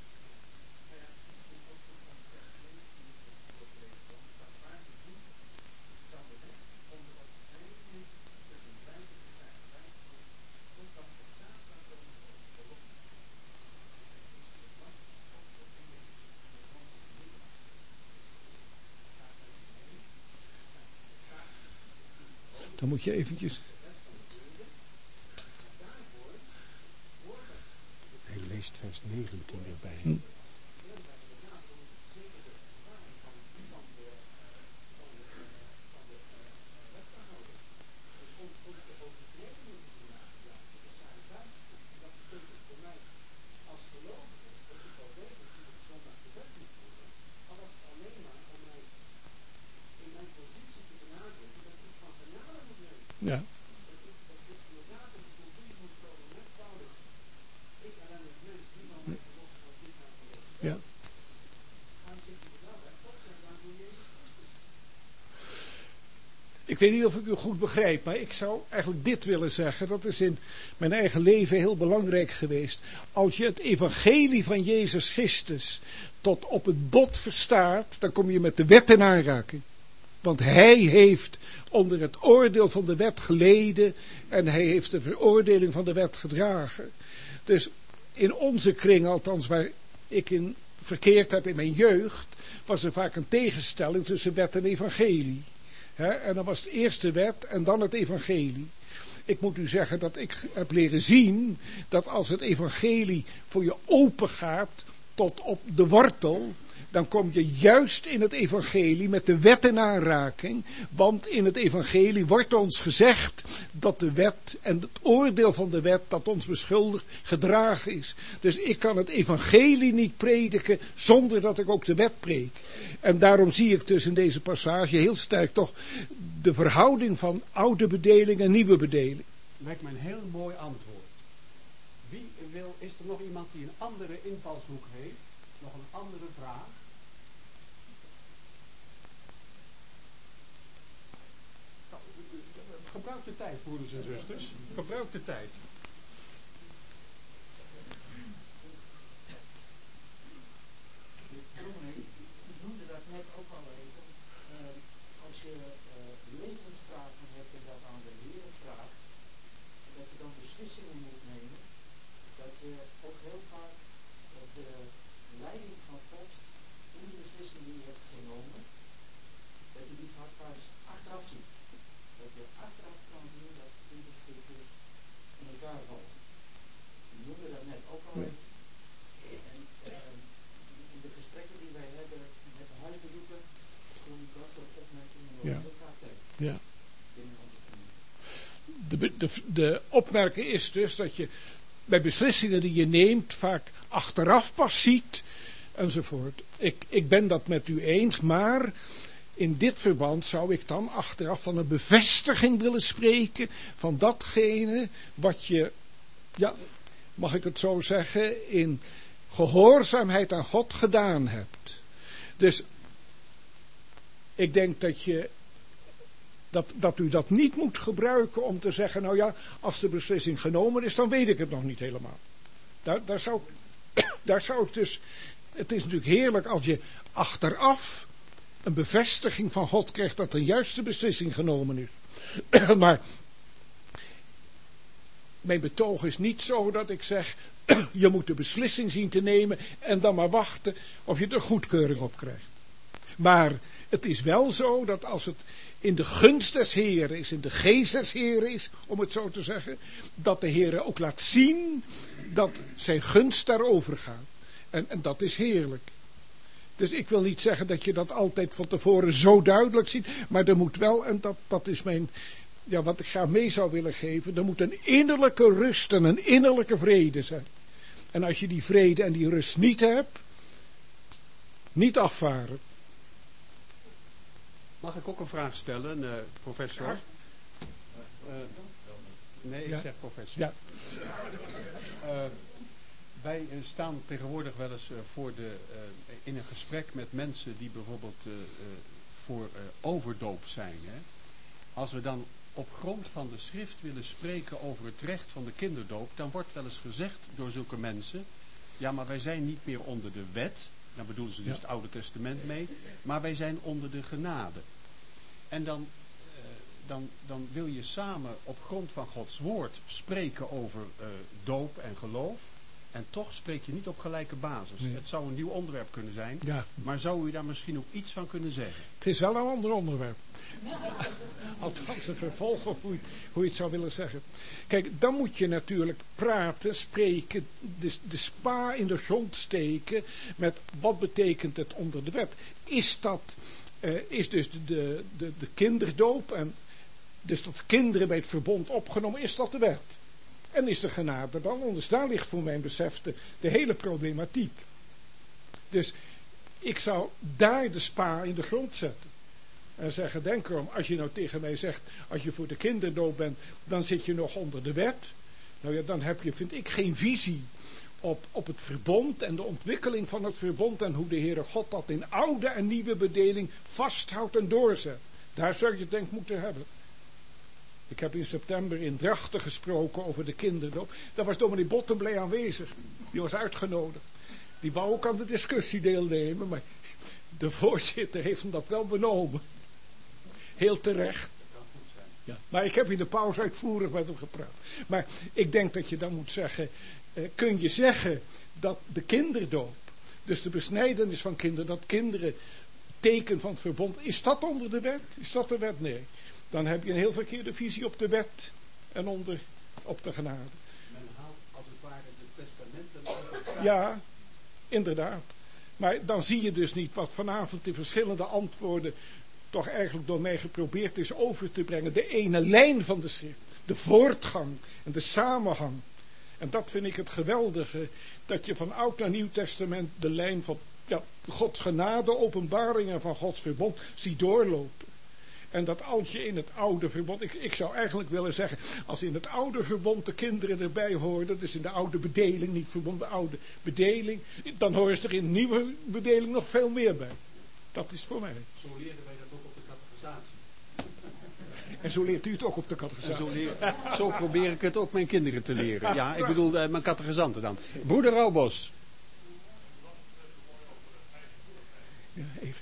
Dan moet je eventjes. Hij leest vers 19 erbij. Ja. Ja. Ik weet niet of ik u goed begrijp, maar ik zou eigenlijk dit willen zeggen. Dat is in mijn eigen leven heel belangrijk geweest. Als je het evangelie van Jezus Christus tot op het bot verstaat, dan kom je met de wet in aanraking. Want hij heeft onder het oordeel van de wet geleden en hij heeft de veroordeling van de wet gedragen. Dus in onze kring, althans waar ik in verkeerd heb in mijn jeugd, was er vaak een tegenstelling tussen wet en evangelie. En dan was het eerst de wet en dan het evangelie. Ik moet u zeggen dat ik heb leren zien dat als het evangelie voor je open gaat tot op de wortel, dan kom je juist in het evangelie met de wet in aanraking. Want in het evangelie wordt ons gezegd dat de wet en het oordeel van de wet dat ons beschuldigt gedragen is. Dus ik kan het evangelie niet prediken zonder dat ik ook de wet preek. En daarom zie ik dus in deze passage heel sterk toch de verhouding van oude bedeling en nieuwe bedeling. Lijkt me een heel mooi antwoord. Is er nog iemand die een andere invalshoek heeft? Nog een andere vraag? Gebruik de tijd, broeders en zusters. Gebruik de tijd. Ik noemde dat net ook al even. Als je levensvragen hebt en dat aan de Heer vraagt, dat je dan beslissingen moet nemen, dat je ook heel vaak de leiding van God in de beslissing die je hebt genomen, dat je die vaak pas achteraf ziet. Dat je achteraf kan zien dat de stukjes in elkaar vallen. Je noemde dat net ook al even. En in de gesprekken die wij hebben met de huisbezoeken, kom ik dat soort opmerkingen nog heel vaak tegen. Ja. De opmerking is dus dat je bij beslissingen die je neemt vaak achteraf pas ziet enzovoort. Ik ben dat met u eens, maar in dit verband zou ik dan achteraf van een bevestiging willen spreken van datgene wat je, ja, mag ik het zo zeggen, in gehoorzaamheid aan God gedaan hebt. Dus ik denk dat u dat niet moet gebruiken om te zeggen, nou ja, als de beslissing genomen is, dan weet ik het nog niet helemaal. Daar zou ik dus, het is natuurlijk heerlijk als je achteraf een bevestiging van God krijgt dat een juiste beslissing genomen is. Maar mijn betoog is niet zo dat ik zeg, je moet de beslissing zien te nemen en dan maar wachten of je er goedkeuring op krijgt. Maar het is wel zo dat als het in de gunst des Heren is, in de geest des Heren is, om het zo te zeggen, dat de Heer ook laat zien dat zijn gunst daarover gaat. En dat is heerlijk. Dus ik wil niet zeggen dat je dat altijd van tevoren zo duidelijk ziet, maar er moet wel, en dat is mijn, ja, wat ik graag mee zou willen geven, er moet een innerlijke rust en een innerlijke vrede zijn. En als je die vrede en die rust niet hebt, niet afvaren. Mag ik ook een vraag stellen, professor? Nee, ik zeg professor. Ja. Wij staan tegenwoordig wel eens in een gesprek met mensen die bijvoorbeeld voor overdoop zijn. Hè? Als we dan op grond van de schrift willen spreken over het recht van de kinderdoop, dan wordt wel eens gezegd door zulke mensen, ja, maar wij zijn niet meer onder de wet, daar bedoelen ze dus het Oude Testament mee, maar wij zijn onder de genade. En dan wil je samen op grond van Gods woord spreken over doop en geloof. En toch spreek je niet op gelijke basis. Nee. Het zou een nieuw onderwerp kunnen zijn. Ja. Maar zou u daar misschien ook iets van kunnen zeggen? Het is wel een ander onderwerp. Althans een vervolg of hoe je het zou willen zeggen. Kijk, dan moet je natuurlijk praten, spreken, de spa in de grond steken met wat betekent het onder de wet. Is dus de kinderdoop en dus dat kinderen bij het verbond opgenomen, is dat de wet? En is de genade dan? Anders daar ligt voor mijn besef de hele problematiek. Dus ik zou daar de spa in de grond zetten. En zeggen, denk erom, als je nou tegen mij zegt, als je voor de kinderdoop bent, dan zit je nog onder de wet. Nou ja, dan heb je, vind ik, geen visie op het verbond en de ontwikkeling van het verbond en hoe de Heere God dat in oude en nieuwe bedeling vasthoudt en doorzet. Daar zou je het denk moeten hebben. Ik heb in september in Drachten gesproken over de kinderdoop. Daar was dominee Bottenblij aanwezig. Die was uitgenodigd. Die wou ook aan de discussie deelnemen, maar de voorzitter heeft hem dat wel benomen. Heel terecht. Ja, maar ik heb in de pauze uitvoerig met hem gepraat. Maar ik denk dat je dan moet zeggen, kun je zeggen dat de kinderdoop, dus de besnijdenis van kinderen, dat kinderen teken van het verbond, is dat onder de wet? Is dat de wet? Nee. Dan heb je een heel verkeerde visie op de wet en op de genade. Men haalt als het ware de testamenten uit elkaar. Ja, inderdaad. Maar dan zie je dus niet wat vanavond in verschillende antwoorden toch eigenlijk door mij geprobeerd is over te brengen. De ene lijn van de schrift. De voortgang en de samenhang. En dat vind ik het geweldige. Dat je van Oud naar Nieuw Testament de lijn van Gods genade, openbaring en van Gods verbond ziet doorlopen. En dat als je in het oude verbond, ik zou eigenlijk willen zeggen, als in het oude verbond de kinderen erbij hoorden, dus in de oude bedeling, niet verbond, de oude bedeling, dan horen ze er in de nieuwe bedeling nog veel meer bij. Dat is voor mij. Zo leerden wij dat ook op de catechisatie. En zo leert u het ook op de catechisatie. Zo probeer ik het ook mijn kinderen te leren. Ja, ik bedoel mijn catechizanten dan. Broeder Roubos. Ja, even.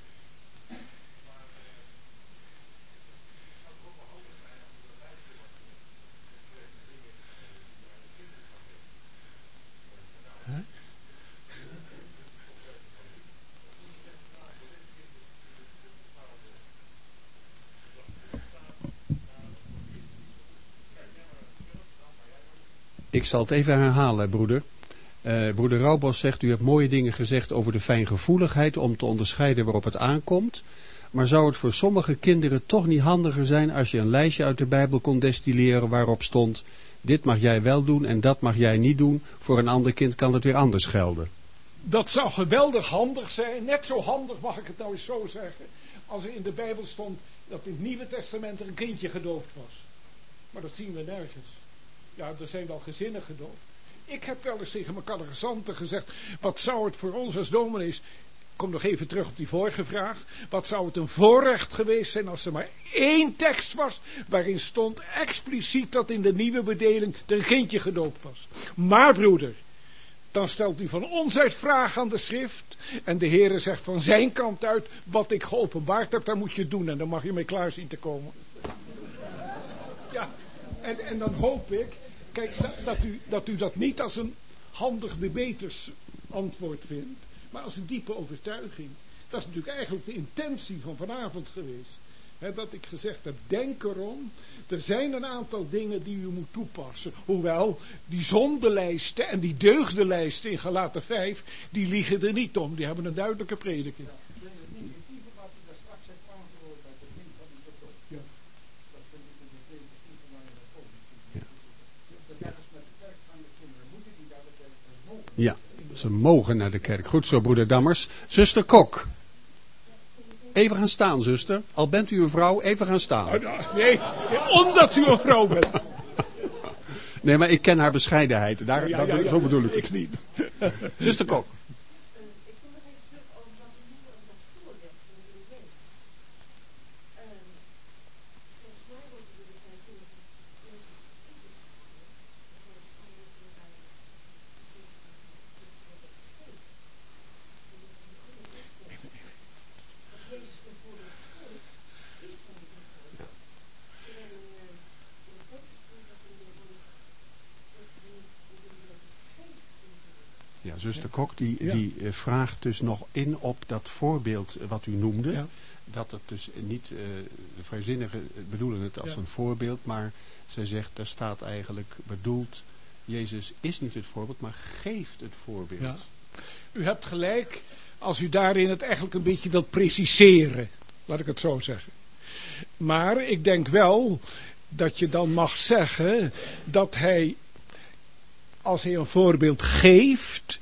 Ik zal het even herhalen, broeder. Broeder Roubos zegt, u hebt mooie dingen gezegd over de fijngevoeligheid om te onderscheiden waarop het aankomt. Maar zou het voor sommige kinderen toch niet handiger zijn als je een lijstje uit de Bijbel kon destilleren waarop stond, dit mag jij wel doen en dat mag jij niet doen. Voor een ander kind kan het weer anders gelden. Dat zou geweldig handig zijn. Net zo handig, mag ik het nou eens zo zeggen, als er in de Bijbel stond dat in het Nieuwe Testament er een kindje gedoopt was. Maar dat zien we nergens. Ja, er zijn wel gezinnen gedoopt. Ik heb wel eens tegen mijn catechizanten gezegd, wat zou het voor ons als dominees, ik kom nog even terug op die vorige vraag, wat zou het een voorrecht geweest zijn als er maar één tekst was waarin stond expliciet dat in de nieuwe bedeling er een kindje gedoopt was. Maar broeder, dan stelt u van ons uit vragen aan de schrift en de Heere zegt van zijn kant uit, wat ik geopenbaard heb, daar moet je doen en dan mag je mee klaar zien te komen. Ja, en dan hoop ik, kijk, dat u dat niet als een handig debaters antwoord vindt, maar als een diepe overtuiging. Dat is natuurlijk eigenlijk de intentie van vanavond geweest. Dat ik gezegd heb, denk erom, er zijn een aantal dingen die u moet toepassen. Hoewel, die zondelijsten en die deugdenlijsten in Galaten 5, die liegen er niet om. Die hebben een duidelijke prediking. Het negatieve wat u daar straks hebt aangehoord bij het begin van die dood. Ja. Dat vind ik een negatieve waar je naar komt. Ja. Dat net als met de kerk van de kinderen moeten die daar de kerk mogen. Ja, ze mogen naar de kerk. Goed zo, broeder Dammers. Zuster Kok. Even gaan staan, zuster. Al bent u een vrouw, even gaan staan. Nee, omdat u een vrouw bent. Nee, maar ik ken haar bescheidenheid. Zo bedoel ik het. Ik niet. Zuster Kok. Ik kom nog even terug over wat u noemde over dat voorbeeld van de Heer Jezus. Volgens mij wordt er dus zijn zin als Jezus een voorbeeld geeft, is dat een voorbeeld. Terwijl in het Petrusbrief was in de Jezus geeft. Ja, zuster Kok die vraagt dus nog in op dat voorbeeld wat u noemde. Ja. Dat het dus niet, de vrijzinnigen bedoelen het als een voorbeeld, maar zij zegt, daar staat eigenlijk bedoeld, Jezus is niet het voorbeeld, maar geeft het voorbeeld. Ja. U hebt gelijk als u daarin het eigenlijk een beetje wilt preciseren, laat ik het zo zeggen. Maar ik denk wel dat je dan mag zeggen dat hij, als hij een voorbeeld geeft,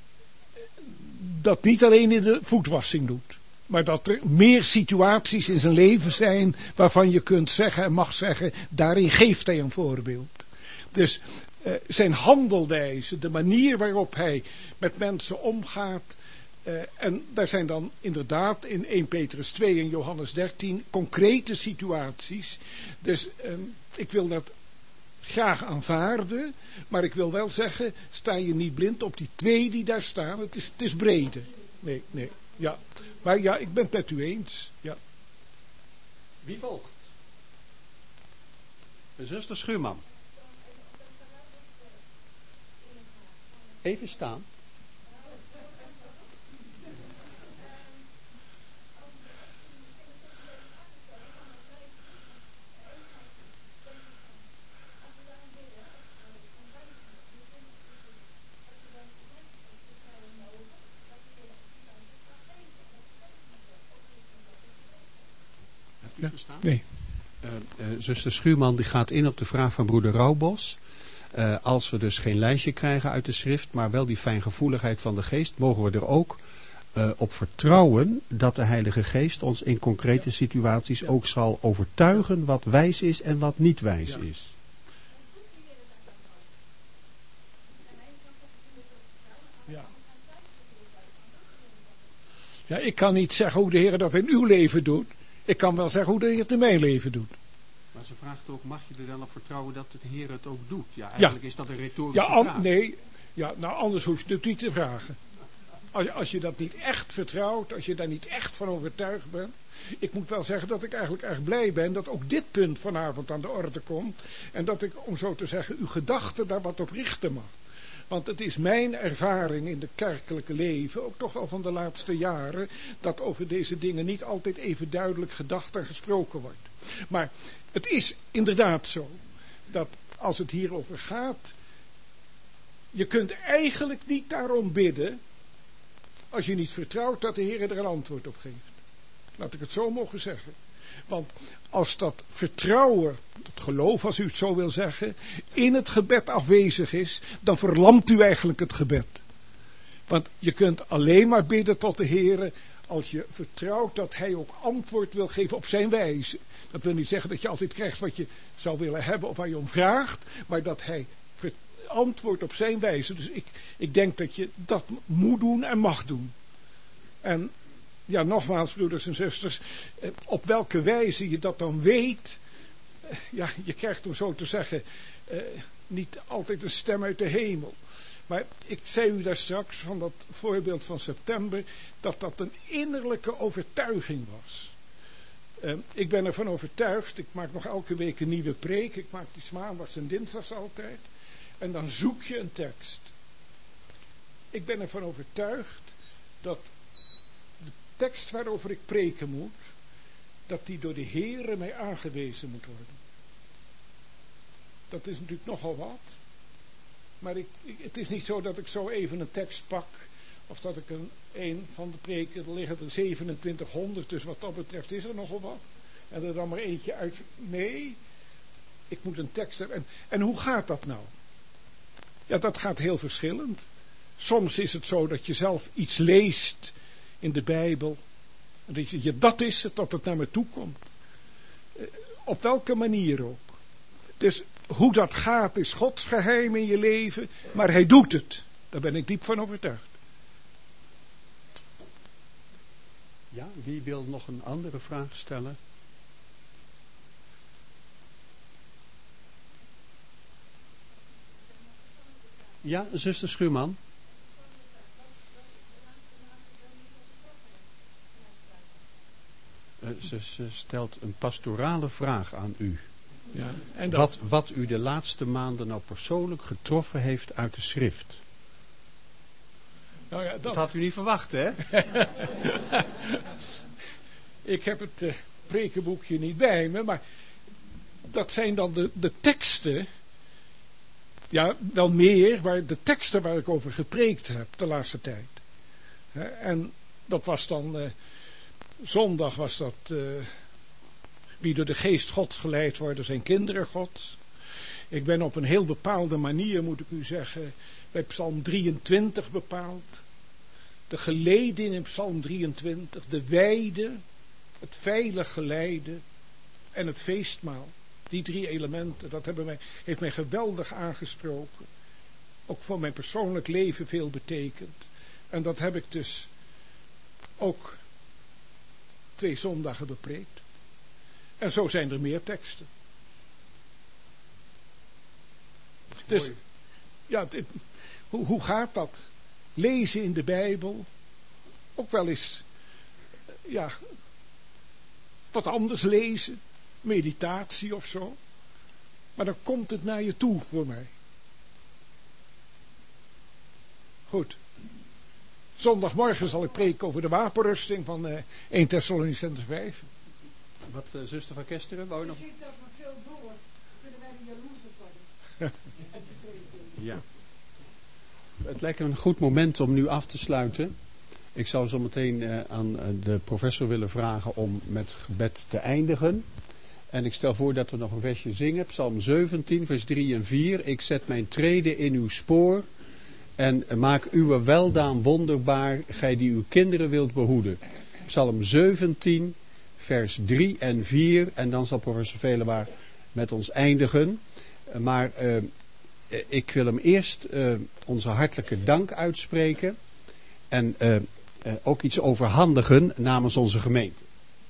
dat niet alleen in de voetwassing doet. Maar dat er meer situaties in zijn leven zijn waarvan je kunt zeggen en mag zeggen, daarin geeft hij een voorbeeld. Dus zijn handelwijze, de manier waarop hij met mensen omgaat, En daar zijn dan inderdaad in 1 Petrus 2 en Johannes 13 concrete situaties. Dus ik wil dat graag aanvaarden, maar ik wil wel zeggen, sta je niet blind op die 2 die daar staan. Het is breder. Nee, ja. Maar ja, ik ben het met u eens. Ja. Wie volgt? Zuster Schuurman. Even staan. Nee. Zuster Schuurman die gaat in op de vraag van broeder Rauwbos. Als we dus geen lijstje krijgen uit de schrift, maar wel die fijngevoeligheid van de geest, mogen we er ook op vertrouwen dat de Heilige Geest ons in concrete situaties ook zal overtuigen wat wijs is en wat niet wijs is. Ja, ik kan niet zeggen hoe de Heer dat in uw leven doet. Ik kan wel zeggen hoe de Heer het in mijn leven doet. Maar ze vraagt ook, mag je er dan op vertrouwen dat de Heer het ook doet? Ja, eigenlijk is dat een retorische vraag. Nee, nou anders hoef je het niet te vragen. Als je dat niet echt vertrouwt, als je daar niet echt van overtuigd bent. Ik moet wel zeggen dat ik eigenlijk erg blij ben dat ook dit punt vanavond aan de orde komt. En dat ik, om zo te zeggen, uw gedachten daar wat op richten mag. Want het is mijn ervaring in het kerkelijke leven, ook toch wel van de laatste jaren, dat over deze dingen niet altijd even duidelijk gedacht en gesproken wordt. Maar het is inderdaad zo, dat als het hierover gaat, je kunt eigenlijk niet daarom bidden, als je niet vertrouwt dat de Heer er een antwoord op geeft. Laat ik het zo mogen zeggen. Want als dat vertrouwen, het geloof als u het zo wil zeggen, in het gebed afwezig is, dan verlamt u eigenlijk het gebed. Want je kunt alleen maar bidden tot de Heer als je vertrouwt dat Hij ook antwoord wil geven op zijn wijze. Dat wil niet zeggen dat je altijd krijgt wat je zou willen hebben of waar je om vraagt, maar dat Hij antwoordt op zijn wijze. Dus ik denk dat je dat moet doen en mag doen. En ja, nogmaals, broeders en zusters, op welke wijze je dat dan weet, ja, je krijgt om zo te zeggen niet altijd een stem uit de hemel. Maar ik zei u daar straks van dat voorbeeld van september, dat een innerlijke overtuiging was. Ik ben ervan overtuigd, ik maak nog elke week een nieuwe preek, ik maak die maandags en dinsdags altijd, en dan zoek je een tekst. Ik ben ervan overtuigd dat de tekst waarover ik preken moet, dat die door de Heere mij aangewezen moet worden. Dat is natuurlijk nogal wat. Maar het is niet zo dat ik zo even een tekst pak, of dat ik een van de preken, er liggen er 2700, dus wat dat betreft is er nogal wat. En er dan maar eentje uit. Nee, ik moet een tekst hebben. En hoe gaat dat nou? Ja, dat gaat heel verschillend. Soms is het zo dat je zelf iets leest in de Bijbel. En dat je, dat is het, dat het naar me toe komt. Op welke manier ook. Dus hoe dat gaat is Gods geheim in je leven. Maar Hij doet het. Daar ben ik diep van overtuigd. Ja, wie wil nog een andere vraag stellen? Ja, zuster Schuurman. Ze stelt een pastorale vraag aan u. Ja, en dat... Wat u de laatste maanden nou persoonlijk getroffen heeft uit de schrift. Nou ja, dat had u niet verwacht, hè? Ik heb het prekenboekje niet bij me, maar dat zijn dan de teksten. Ja, wel meer, maar de teksten waar ik over gepreekt heb de laatste tijd. En dat was dan, zondag was dat, wie door de geest Gods geleid worden zijn kinderen Gods. Ik ben op een heel bepaalde manier, moet ik u zeggen, bij Psalm 23 bepaald. De geleding in Psalm 23, de weide, het veilig geleide en het feestmaal. Die 3 elementen, dat heeft mij geweldig aangesproken. Ook voor mijn persoonlijk leven veel betekend. En dat heb ik dus ook 2 zondagen bepreekt. En zo zijn er meer teksten. Dus, ja, hoe gaat dat? Lezen in de Bijbel. Ook wel eens, ja, wat anders lezen. Meditatie of zo. Maar dan komt het naar je toe voor mij. Goed. Zondagmorgen zal ik preken over de wapenrusting van 1 Thessalonicenzen 5. Wat, zuster van Kesteren, wou je nog? Geef dat maar veel door. Kunnen wij een jaloers op worden? Ja. Het lijkt me een goed moment om nu af te sluiten. Ik zou zo meteen aan de professor willen vragen om met gebed te eindigen. En ik stel voor dat we nog een versje zingen. Psalm 17, vers 3 en 4. Ik zet mijn treden in uw spoor. En maak uw weldaan wonderbaar, gij die uw kinderen wilt behoeden. Psalm 17, vers 3 en 4. En dan zal professor Velema met ons eindigen. Maar ik wil hem eerst onze hartelijke dank uitspreken. En ook iets overhandigen namens onze gemeente.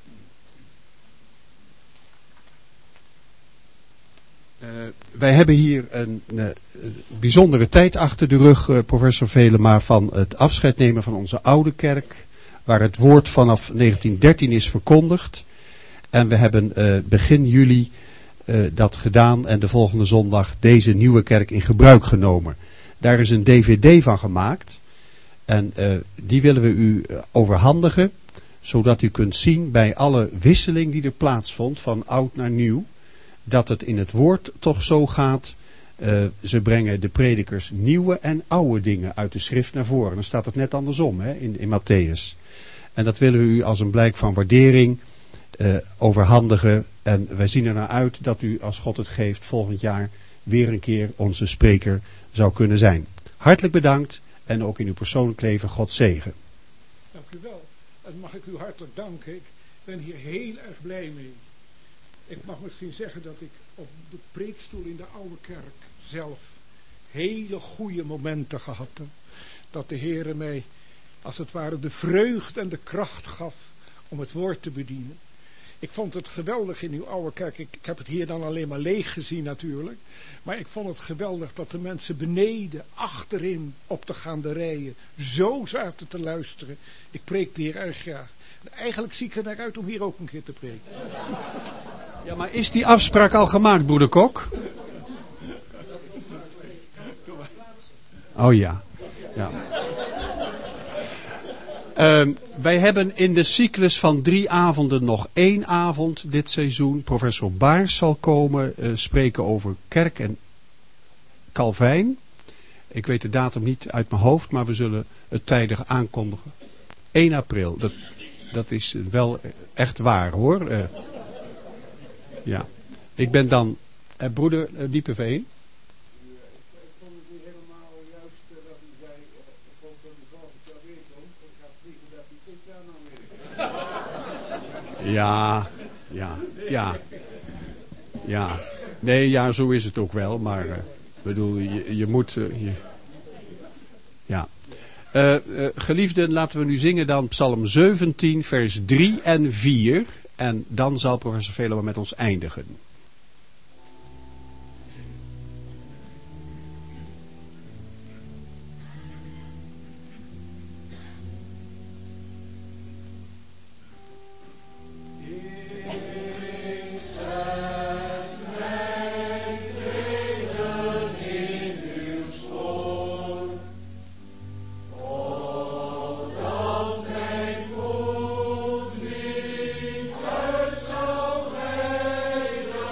Wij hebben hier een bijzondere tijd achter de rug, professor Velema, van het afscheid nemen van onze oude kerk, waar het woord vanaf 1913 is verkondigd. En we hebben begin juli dat gedaan en de volgende zondag deze nieuwe kerk in gebruik genomen. Daar is een DVD van gemaakt en die willen we u overhandigen, zodat u kunt zien bij alle wisseling die er plaatsvond van oud naar nieuw, dat het in het woord toch zo gaat. Ze brengen de predikers nieuwe en oude dingen uit de schrift naar voren. Dan staat het net andersom, hè, in Matthäus. En dat willen we u als een blijk van waardering overhandigen. En wij zien er naar uit dat u, als God het geeft, volgend jaar weer een keer onze spreker zou kunnen zijn. Hartelijk bedankt en ook in uw persoonlijk leven God zegen. Dank u wel. En mag ik u hartelijk danken. Ik ben hier heel erg blij mee. Ik mag misschien zeggen dat ik op de preekstoel in de oude kerk zelf hele goede momenten gehad heb. Dat de Heere mij als het ware de vreugde en de kracht gaf om het woord te bedienen. Ik vond het geweldig in uw oude kerk. Ik heb het hier dan alleen maar leeg gezien natuurlijk. Maar ik vond het geweldig dat de mensen beneden, achterin op de gaanderijen zo zaten te luisteren. Ik preekte hier erg graag. En eigenlijk zie ik er naar uit om hier ook een keer te preken. Ja, maar is die afspraak al gemaakt, broeder Kok? Oh ja. Ja. Wij hebben in de cyclus van 3 avonden nog 1 avond dit seizoen. Professor Baars zal komen spreken over kerk en Calvijn. Ik weet de datum niet uit mijn hoofd, maar we zullen het tijdig aankondigen. 1 april, dat is wel echt waar hoor. Ja. Ik ben dan broeder Diepeveen. Ja. Nee, ja, zo is het ook wel. Maar bedoel, je moet... ja. Geliefden, laten we nu zingen dan Psalm 17, vers 3 en 4. En dan zal professor Velema met ons eindigen. Uit zal rijden.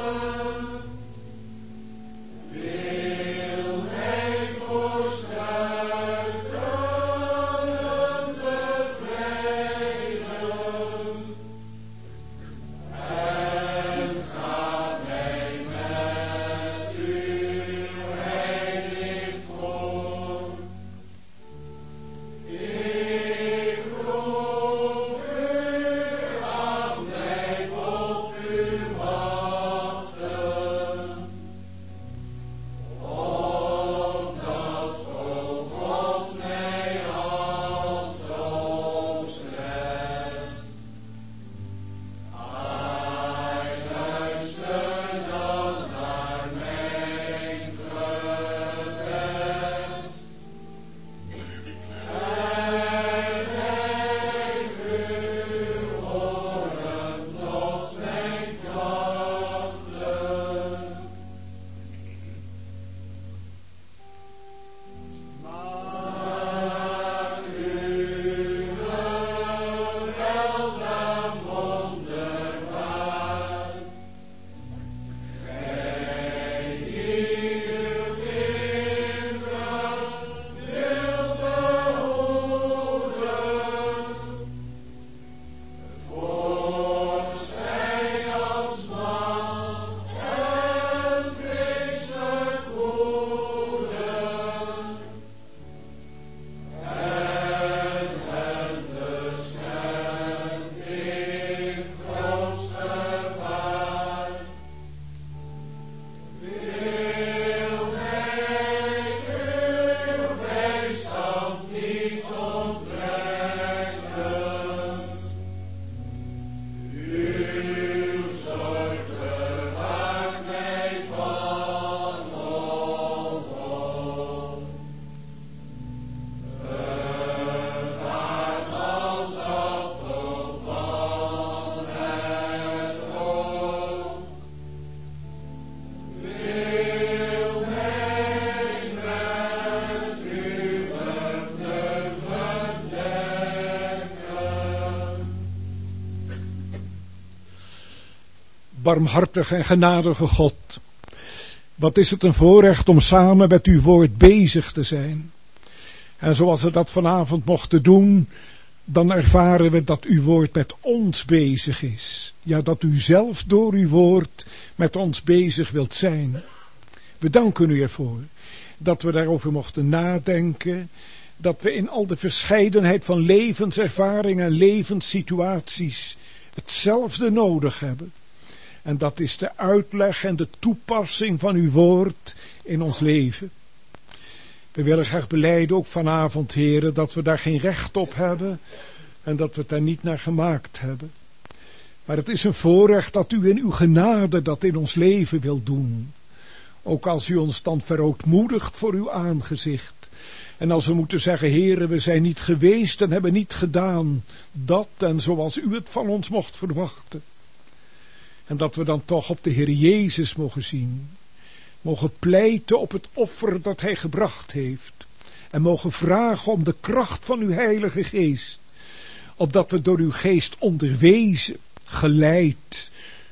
barmhartige en genadige God. Wat is het een voorrecht om samen met uw woord bezig te zijn. En zoals we dat vanavond mochten doen, dan ervaren we dat uw woord met ons bezig is. Ja, dat u zelf door uw woord met ons bezig wilt zijn. We danken u ervoor dat we daarover mochten nadenken. Dat we in al de verscheidenheid van levenservaringen en levenssituaties hetzelfde nodig hebben. En dat is de uitleg en de toepassing van uw woord in ons leven. We willen graag belijden ook vanavond, heren, dat we daar geen recht op hebben en dat we het daar niet naar gemaakt hebben. Maar het is een voorrecht dat u in uw genade dat in ons leven wilt doen. Ook als u ons dan verootmoedigt voor uw aangezicht. En als we moeten zeggen, heren, we zijn niet geweest en hebben niet gedaan dat en zoals u het van ons mocht verwachten. En dat we dan toch op de Heer Jezus mogen zien. Mogen pleiten op het offer dat hij gebracht heeft. En mogen vragen om de kracht van uw Heilige Geest. Opdat we door uw Geest onderwezen, geleid,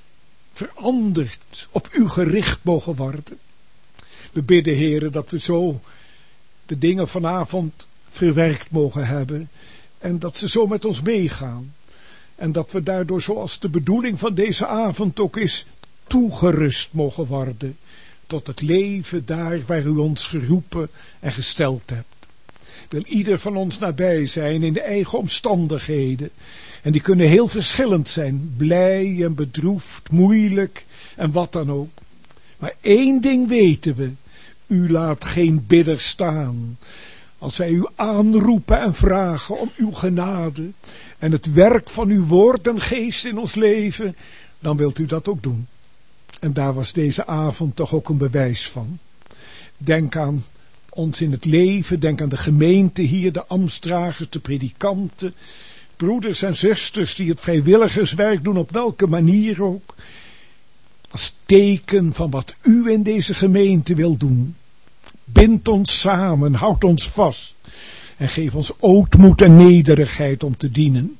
veranderd, op u gericht mogen worden. We bidden, heren, dat we zo de dingen vanavond verwerkt mogen hebben. En dat ze zo met ons meegaan. En dat we daardoor, zoals de bedoeling van deze avond ook is, toegerust mogen worden. Tot het leven daar waar u ons geroepen en gesteld hebt. Wil ieder van ons nabij zijn in de eigen omstandigheden. En die kunnen heel verschillend zijn. Blij en bedroefd, moeilijk en wat dan ook. Maar één ding weten we. U laat geen bidder staan. Als wij u aanroepen en vragen om uw genade. En het werk van uw woord en geest in ons leven. Dan wilt u dat ook doen. En daar was deze avond toch ook een bewijs van. Denk aan ons in het leven. Denk aan de gemeente hier. De ambtsdragers, de predikanten. Broeders en zusters die het vrijwilligerswerk doen. Op welke manier ook. Als teken van wat u in deze gemeente wil doen. Bind ons samen. Houd ons vast. En geef ons ootmoed en nederigheid om te dienen.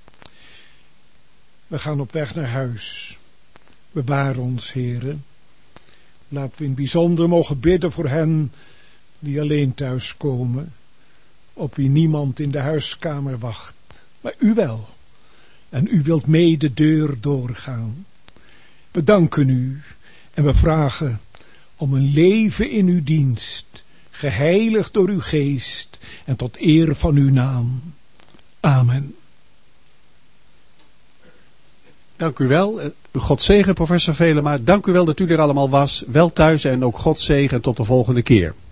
We gaan op weg naar huis. Bewaar ons, heren. Laten we in het bijzonder mogen bidden voor hen die alleen thuiskomen. Op wie niemand in de huiskamer wacht. Maar u wel. En u wilt mee de deur doorgaan. We danken u en we vragen om een leven in uw dienst. Geheiligd door uw geest en tot eer van uw naam. Amen. Dank u wel. God zegen, professor Velema. Dank u wel dat u er allemaal was. Wel thuis en ook God zegen. Tot de volgende keer.